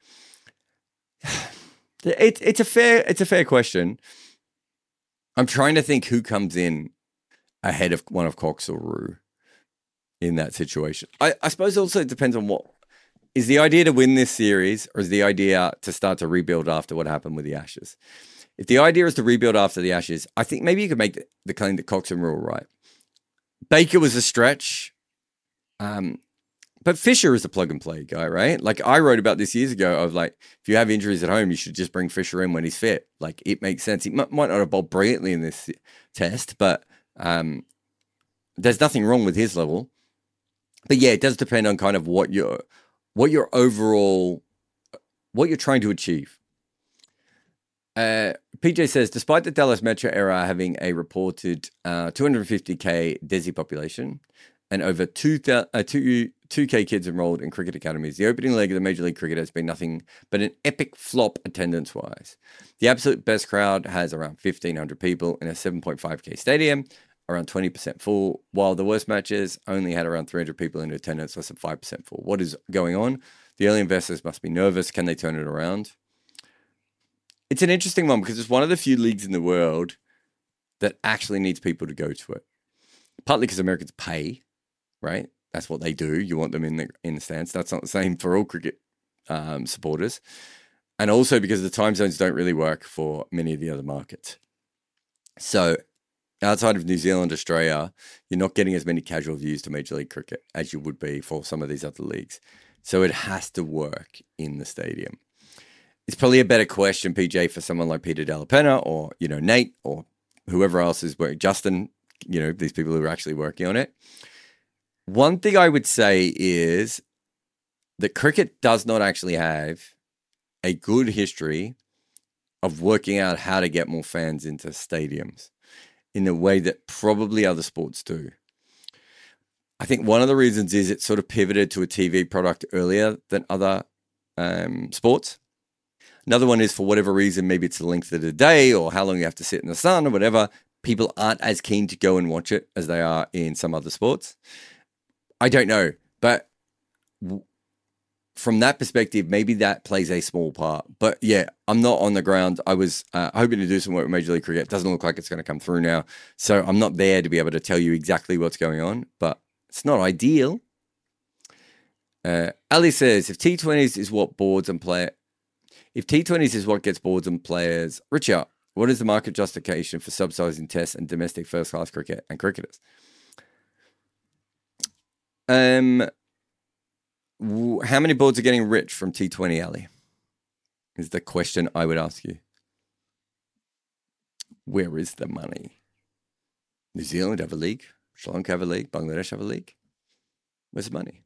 S1: It, it's a fair, it's a fair question. I'm trying to think who comes in ahead of one of Cox or Rue in that situation. I, I suppose also it depends on what is the idea to win this series, or is the idea to start to rebuild after what happened with the Ashes? If the idea is to rebuild after the Ashes, I think maybe you could make the, the claim that Coxon rule right. Baker was a stretch, um, but Fisher is a plug and play guy, right? Like I wrote about this years ago of like, if you have injuries at home, you should just bring Fisher in when he's fit. Like it makes sense. He might, might not have bowled brilliantly in this test, but um, there's nothing wrong with his level. But yeah, it does depend on kind of what your what your overall what you're trying to achieve. Uh, P J says, despite the Dallas metro area having a reported uh, two hundred fifty K Desi population and over two, uh, two, two K kids enrolled in cricket academies, the opening leg of the Major League Cricket has been nothing but an epic flop attendance-wise. The absolute best crowd has around fifteen hundred people in a seven point five K stadium, around twenty percent full, while the worst matches only had around three hundred people in attendance, less than five percent full. What is going on? The early investors must be nervous. Can they turn it around? It's an interesting one because it's one of the few leagues in the world that actually needs people to go to it. Partly because Americans pay, right? That's what they do. You want them in the in the stands. That's not the same for all cricket um, supporters. And also because the time zones don't really work for many of the other markets. So outside of New Zealand, Australia, you're not getting as many casual views to Major League Cricket as you would be for some of these other leagues. So it has to work in the stadium. It's probably a better question, P J, for someone like Peter Della Penna or, you know, Nate or whoever else is working, Justin, you know, these people who are actually working on it. One thing I would say is that cricket does not actually have a good history of working out how to get more fans into stadiums in the way that probably other sports do. I think one of the reasons is it sort of pivoted to a T V product earlier than other um, sports. Another one is for whatever reason, maybe it's the length of the day or how long you have to sit in the sun or whatever, people aren't as keen to go and watch it as they are in some other sports. I don't know, but w- from that perspective, maybe that plays a small part. But yeah, I'm not on the ground. I was uh, hoping to do some work with Major League Cricket. It doesn't look like it's going to come through now. So I'm not there to be able to tell you exactly what's going on, but it's not ideal. Uh, Ali says, if T twenties is what boards and play, if T twenties is what gets boards and players richer, what is the market justification for subsidizing tests and domestic first-class cricket and cricketers? Um, w- how many boards are getting rich from T twenty, Ali? Is the question I would ask you. Where is the money? New Zealand have a league. Sri Lanka have a league. Bangladesh have a league. Where's the money?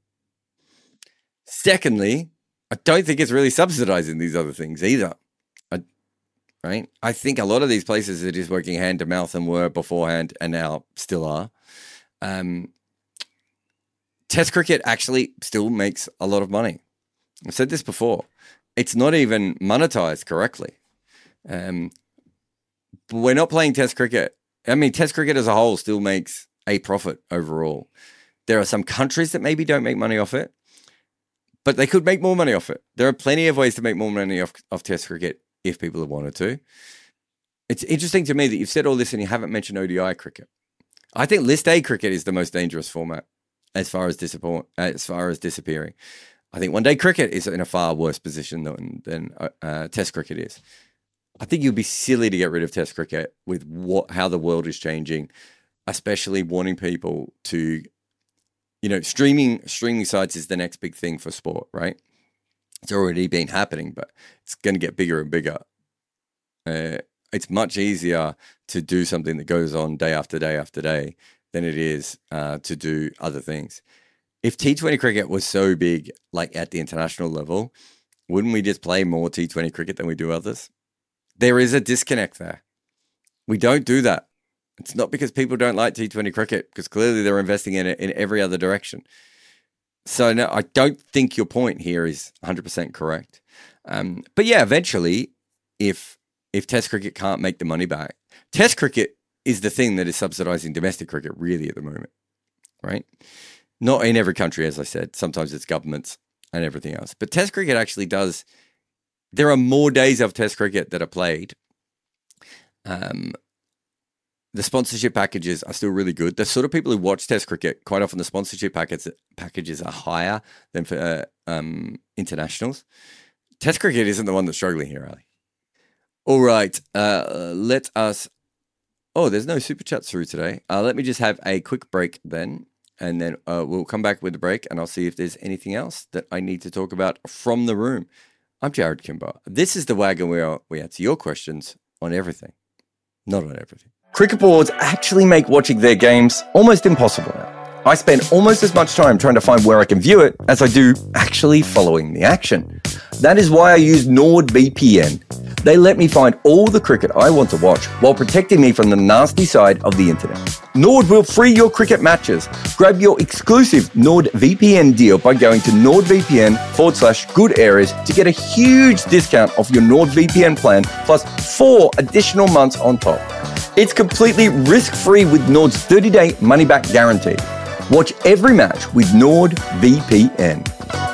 S1: Secondly, I don't think it's really subsidizing these other things either. I, right? I think a lot of these places are just working hand to mouth and were beforehand and now still are. Um, Test cricket actually still makes a lot of money. I've said this before. It's not even monetized correctly. Um, but we're not playing Test cricket. I mean, Test cricket as a whole still makes a profit overall. There are some countries that maybe don't make money off it, but they could make more money off it. There are plenty of ways to make more money off, off Test cricket if people have wanted to. It's interesting to me that you've said all this and you haven't mentioned O D I cricket. I think List A cricket is the most dangerous format as far as disappoint, as far as disappearing. I think one day cricket is in a far worse position than, than uh, Test cricket is. I think you'd be silly to get rid of Test cricket with what how the world is changing, especially wanting people to, you know, streaming streaming sites is the next big thing for sport, right? It's already been happening, but it's going to get bigger and bigger. Uh, it's much easier to do something that goes on day after day after day than it is uh, to do other things. If T twenty cricket was so big, like at the international level, wouldn't we just play more T twenty cricket than we do others? There is a disconnect there. We don't do that. It's not because people don't like T twenty cricket, because clearly they're investing in it in every other direction. So no, I don't think your point here is one hundred percent correct. Um, but yeah, eventually, if if Test cricket can't make the money back, Test cricket is the thing that is subsidizing domestic cricket really at the moment, right? Not in every country, as I said. Sometimes it's governments and everything else. But Test cricket actually does. There are more days of Test cricket that are played. Um, the sponsorship packages are still really good. The sort of people who watch Test cricket, quite often the sponsorship packets, packages are higher than for uh, um, internationals. Test cricket isn't the one that's struggling here, Ali. All right, uh, let us... Oh, there's no super chats through today. Uh, let me just have a quick break then, and then uh, we'll come back with the break, and I'll see if there's anything else that I need to talk about from the room. I'm Jarrod Kimber. This is the Wagon Wheel. We answer your questions on everything. Not on everything. Cricket boards actually make watching their games almost impossible now. I spend almost as much time trying to find where I can view it as I do actually following the action. That is why I use NordVPN. They let me find all the cricket I want to watch while protecting me from the nasty side of the internet. Nord will free your cricket matches. Grab your exclusive NordVPN deal by going to NordVPN forward slash good areas to get a huge discount off your NordVPN plan plus four additional months on top. It's completely risk-free with Nord's thirty-day money-back guarantee. Watch every match with NordVPN.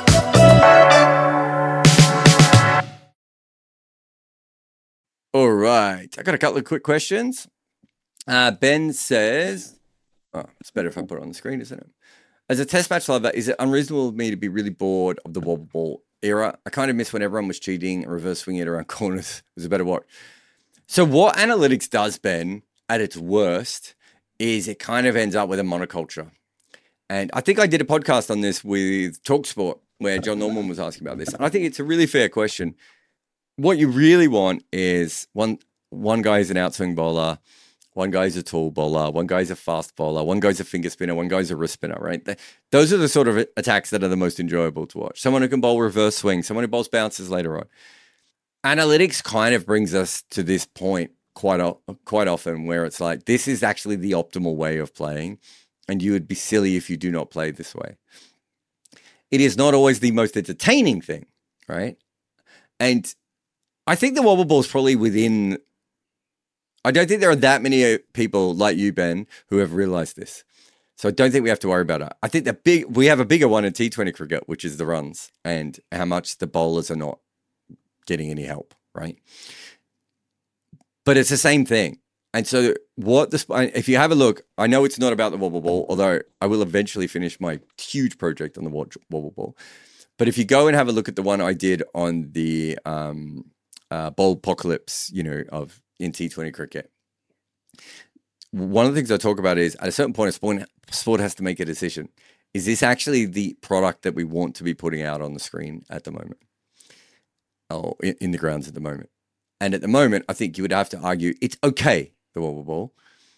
S1: All right. I got a couple of quick questions. Uh, Ben says, oh, it's better if I put it on the screen, isn't it? As a test match lover, is it unreasonable of me to be really bored of the wobble ball era? I kind of miss when everyone was cheating and reverse swinging it around corners. It was a better watch. So what analytics does, Ben, at its worst, is it kind of ends up with a monoculture. And I think I did a podcast on this with TalkSport where John Norman was asking about this. And I think it's a really fair question. What you really want is one one guy is an outswing bowler, one guy's a tall bowler, one guy's a fast bowler, one guy's a finger spinner, one guy's a wrist spinner, right? Those are the sort of attacks that are the most enjoyable to watch. Someone who can bowl reverse swing, someone who bowls bounces later on. Analytics kind of brings us to this point quite, quite often where it's like, this is actually the optimal way of playing, and you would be silly if you do not play this way. It is not always the most entertaining thing, right? And I think the wobble ball is probably within... I don't think there are that many people like you, Ben, who have realized this. So I don't think we have to worry about it. I think the big we have a bigger one in T twenty cricket, which is the runs and how much the bowlers are not getting any help, right? But it's the same thing. And so what this, if you have a look, I know it's not about the wobble ball, although I will eventually finish my huge project on the wobble ball. But if you go and have a look at the one I did on the um, uh, bowl apocalypse, you know, of in T twenty cricket, one of the things I talk about is at a certain point, a sport, sport has to make a decision. Is this actually the product that we want to be putting out on the screen at the moment? Or in, in the grounds at the moment? And at the moment, I think you would have to argue it's okay, the wobble ball,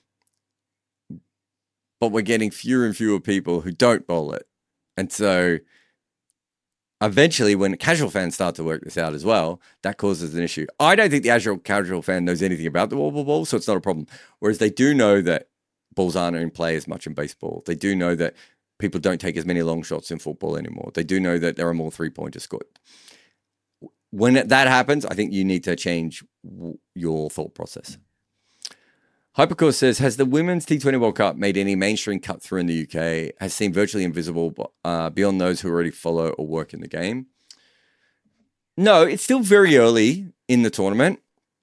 S1: but we're getting fewer and fewer people who don't bowl it. And so eventually, when casual fans start to work this out as well, that causes an issue. I don't think the casual, casual fan knows anything about the wobble ball, so it's not a problem. Whereas they do know that balls aren't in play as much in baseball. They do know that people don't take as many long shots in football anymore. They do know that there are more three-pointers scored. When that happens, I think you need to change w- your thought process. Hypercourse says, has the Women's T twenty World Cup made any mainstream cut through in the U K? Has seemed virtually invisible uh, beyond those who already follow or work in the game? No, it's still very early in the tournament.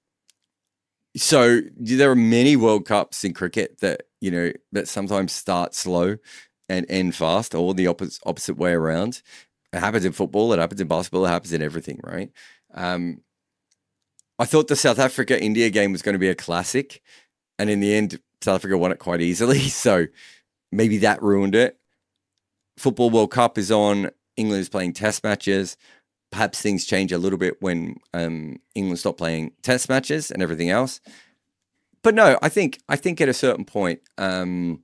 S1: So there are many World Cups in cricket that, you know, that sometimes start slow and end fast, or the opposite, opposite way around. It happens in football, it happens in basketball, it happens in everything, right? Um, I thought the South Africa-India game was going to be a classic. And in the end, South Africa won it quite easily. So maybe that ruined it. Football World Cup is on. England is playing test matches. Perhaps things change a little bit when um, England stop playing test matches and everything else. But no, I think I think at a certain point, um,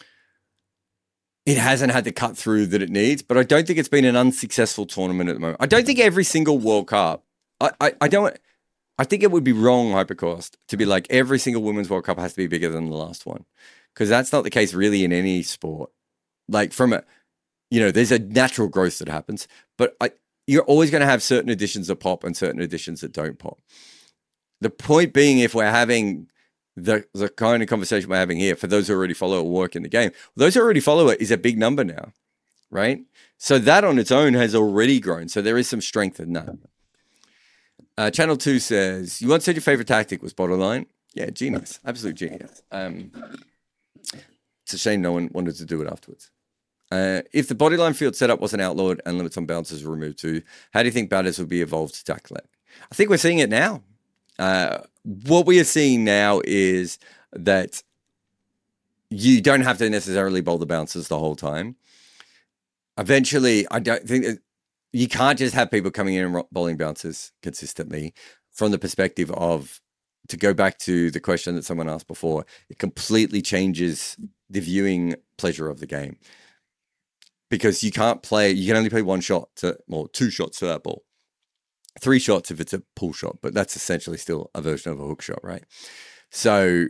S1: it hasn't had the cut through that it needs. But I don't think it's been an unsuccessful tournament at the moment. I don't think every single World Cup, I, I, I don't... I think it would be wrong, Hypercost, to be like every single Women's World Cup has to be bigger than the last one. Because that's not the case really in any sport. Like from a, you know, there's a natural growth that happens, but I, you're always going to have certain editions that pop and certain editions that don't pop. The point being, if we're having the, the kind of conversation we're having here, for those who already follow or work in the game, those who already follow it is a big number now, right? So that on its own has already grown. So there is some strength in that. Uh, Channel two says, you once said your favorite tactic was borderline. Yeah, genius. Absolute genius. Um, it's a shame no one wanted to do it afterwards. Uh, if the bodyline field setup wasn't outlawed and limits on bounces were removed too, how do you think batters would be evolved to tackle it? I think we're seeing it now. Uh, what we are seeing now is that you don't have to necessarily bowl the bounces the whole time. Eventually, I don't think that you can't just have people coming in and bowling bounces consistently from the perspective of, to go back to the question that someone asked before, it completely changes the viewing pleasure of the game. Because you can't play, you can only play one shot to, or two shots to that ball. Three shots if it's a pull shot, but that's essentially still a version of a hook shot, right? So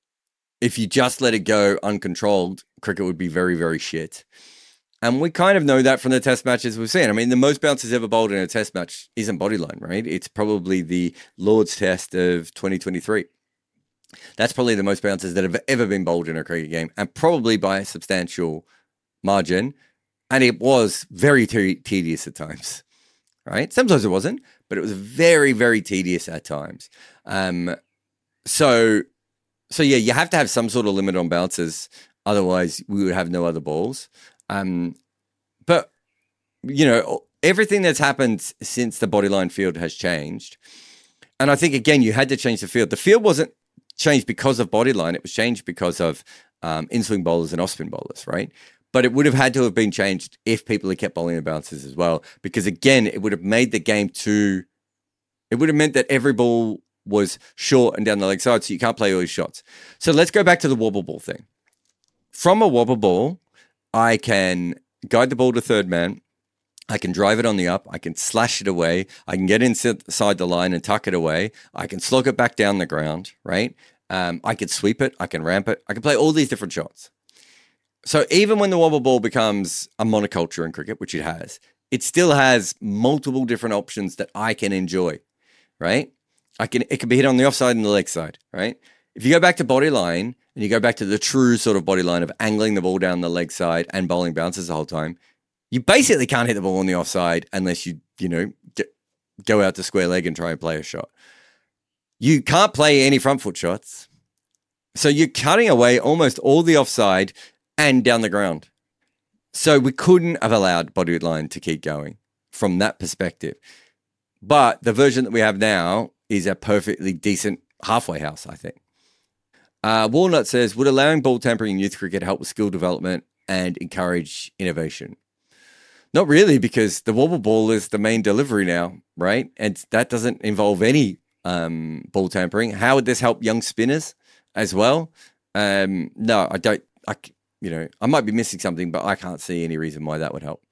S1: if you just let it go uncontrolled, cricket would be very, very shit. And we kind of know that from the test matches we've seen. I mean, the most bounces ever bowled in a test match isn't bodyline, right? It's probably the Lord's Test of twenty twenty-three. That's probably the most bounces that have ever been bowled in a cricket game, and probably by a substantial margin. And it was very te- tedious at times, right? Sometimes it wasn't, but it was very, very tedious at times. Um, so, so yeah, you have to have some sort of limit on bounces. Otherwise, we would have no other balls. Um, but, you know, everything that's happened since the bodyline field has changed. And I think, again, you had to change the field. The field wasn't changed because of bodyline. It was changed because of um, in-swing bowlers and off-spin bowlers, right? But it would have had to have been changed if people had kept bowling the bounces as well. Because, again, it would have made the game too... It would have meant that every ball was short and down the leg side, so you can't play all these shots. So let's go back to the wobble ball thing. From a wobble ball, I can guide the ball to third man. I can drive it on the up. I can slash it away. I can get inside the line and tuck it away. I can slog it back down the ground, right? Um, I can sweep it. I can ramp it. I can play all these different shots. So even when the wobble ball becomes a monoculture in cricket, which it has, it still has multiple different options that I can enjoy, right? I can it can be hit on the offside and the leg side, right? If you go back to bodyline and you go back to the true sort of bodyline of angling the ball down the leg side and bowling bounces the whole time, you basically can't hit the ball on the offside unless you, you know, get, go out to square leg and try and play a shot. You can't play any front foot shots. So you're cutting away almost all the offside and down the ground. So we couldn't have allowed bodyline to keep going from that perspective. But the version that we have now is a perfectly decent halfway house, I think. Uh, Walnut says, would allowing ball tampering in youth cricket help with skill development and encourage innovation? Not really, because the wobble ball is the main delivery now, right? And that doesn't involve any um, ball tampering. How would this help young spinners as well? Um, no, I don't. I, you know, I might be missing something, but I can't see any reason why that would help.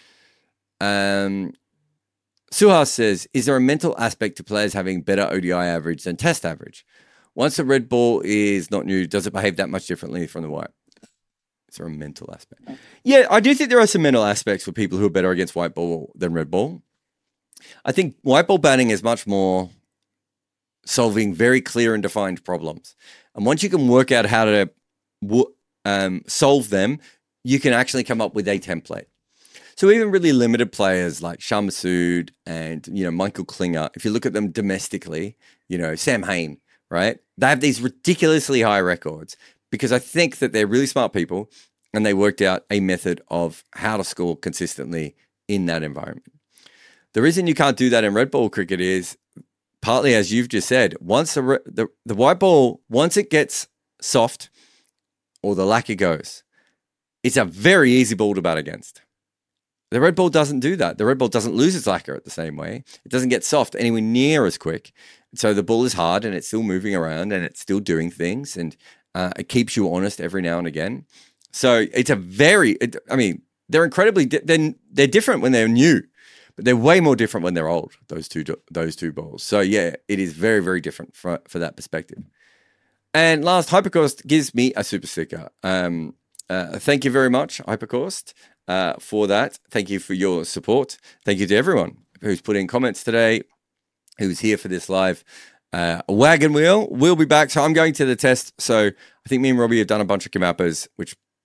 S1: Um, Suhas says, is there a mental aspect to players having better O D I average than test average? Once the red ball is not new, does it behave that much differently from the white? Is there a mental aspect? Yeah, I do think there are some mental aspects for people who are better against white ball than red ball. I think white ball batting is much more solving very clear and defined problems. And once you can work out how to um, solve them, you can actually come up with a template. So even really limited players like Shah Masood and, you know, Michael Klinger, if you look at them domestically, you know, Sam Hain, right? They have these ridiculously high records because I think that they're really smart people and they worked out a method of how to score consistently in that environment. The reason you can't do that in red ball cricket is partly, as you've just said, once the, re- the, the white ball, once it gets soft or the lacquer goes, it's a very easy ball to bat against. The red ball doesn't do that. The red ball doesn't lose its lacquer at the same way. It doesn't get soft anywhere near as quick. So the ball is hard and it's still moving around and it's still doing things and uh, it keeps you honest every now and again. So it's a very, it, I mean, they're incredibly, di- they're, they're different when they're new, but they're way more different when they're old, those two those two balls. So yeah, it is very, very different for, for that perspective. And last, Hypercost gives me a super sticker. Um, uh, thank you very much, Hypercost. Uh, for that. Thank you for your support. Thank you to everyone who's put in comments today, who's here for this live uh, wagon wheel. We'll be back. So I'm going to the test. So I think me and Robbie have done a bunch of Kamapas, which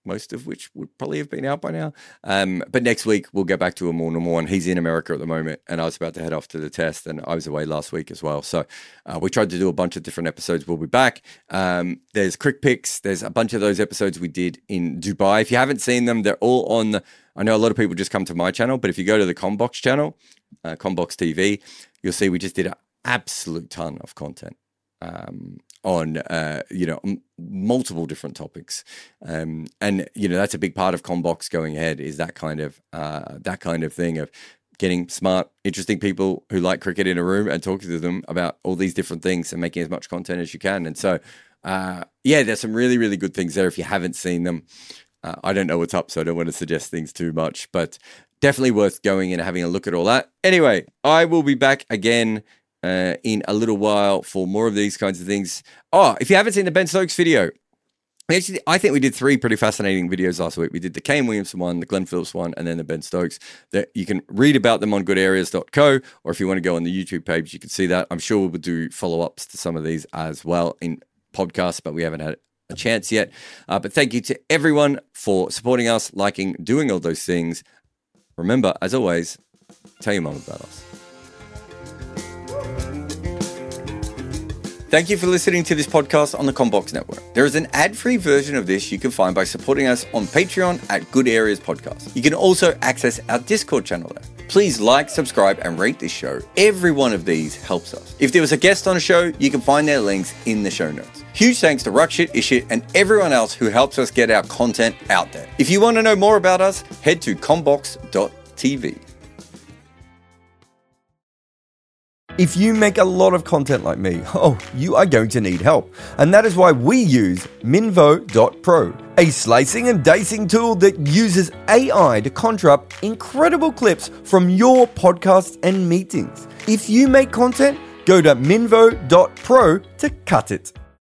S1: most of which would probably have been out by now. Um, but next week, we'll go back to a more normal one. He's in America at the moment, and I was about to head off to the test, and I was away last week as well. So uh, we tried to do a bunch of different episodes. We'll be back. Um, there's Crick Picks. There's a bunch of those episodes we did in Dubai. If you haven't seen them, they're all on the, I know a lot of people just come to my channel, but if you go to the Combox channel, uh, Combox T V, you'll see we just did an absolute ton of content. Um, on, uh, you know, m- multiple different topics. Um, and, you know, that's a big part of Combox going ahead is that kind of, uh, that kind of thing of getting smart, interesting people who like cricket in a room and talking to them about all these different things and making as much content as you can. And so, uh, yeah, there's some really, really good things there. If you haven't seen them, uh, I don't know what's up, so I don't want to suggest things too much, but definitely worth going in and having a look at all that. Anyway, I will be back again Uh, in a little while for more of these kinds of things. Oh, if you haven't seen the Ben Stokes video, actually, I think we did three pretty fascinating videos last week. We did the Kane Williamson one, the Glenn Phillips one, and then the Ben Stokes. That you can read about them on good areas dot co, or if you want to go on the YouTube page, you can see that. I'm sure we'll do follow-ups to some of these as well in podcasts, but we haven't had a chance yet. Uh, but thank you to everyone for supporting us, liking, doing all those things. Remember, as always, tell your mom about us. Thank you for listening to this podcast on the Combox Network. There is an ad-free version of this you can find by supporting us on Patreon at Good Areas Podcast. You can also access our Discord channel there. Please like, subscribe, and rate this show. Every one of these helps us. If there was a guest on a show, you can find their links in the show notes. Huge thanks to Ruckshit, Ishit, and everyone else who helps us get our content out there. If you want to know more about us, head to combox dot t v.
S2: If you make a lot of content like me, oh, you are going to need help. And that is why we use Minvo dot pro, a slicing and dicing tool that uses A I to conjure up incredible clips from your podcasts and meetings. If you make content, go to Minvo dot pro to cut it.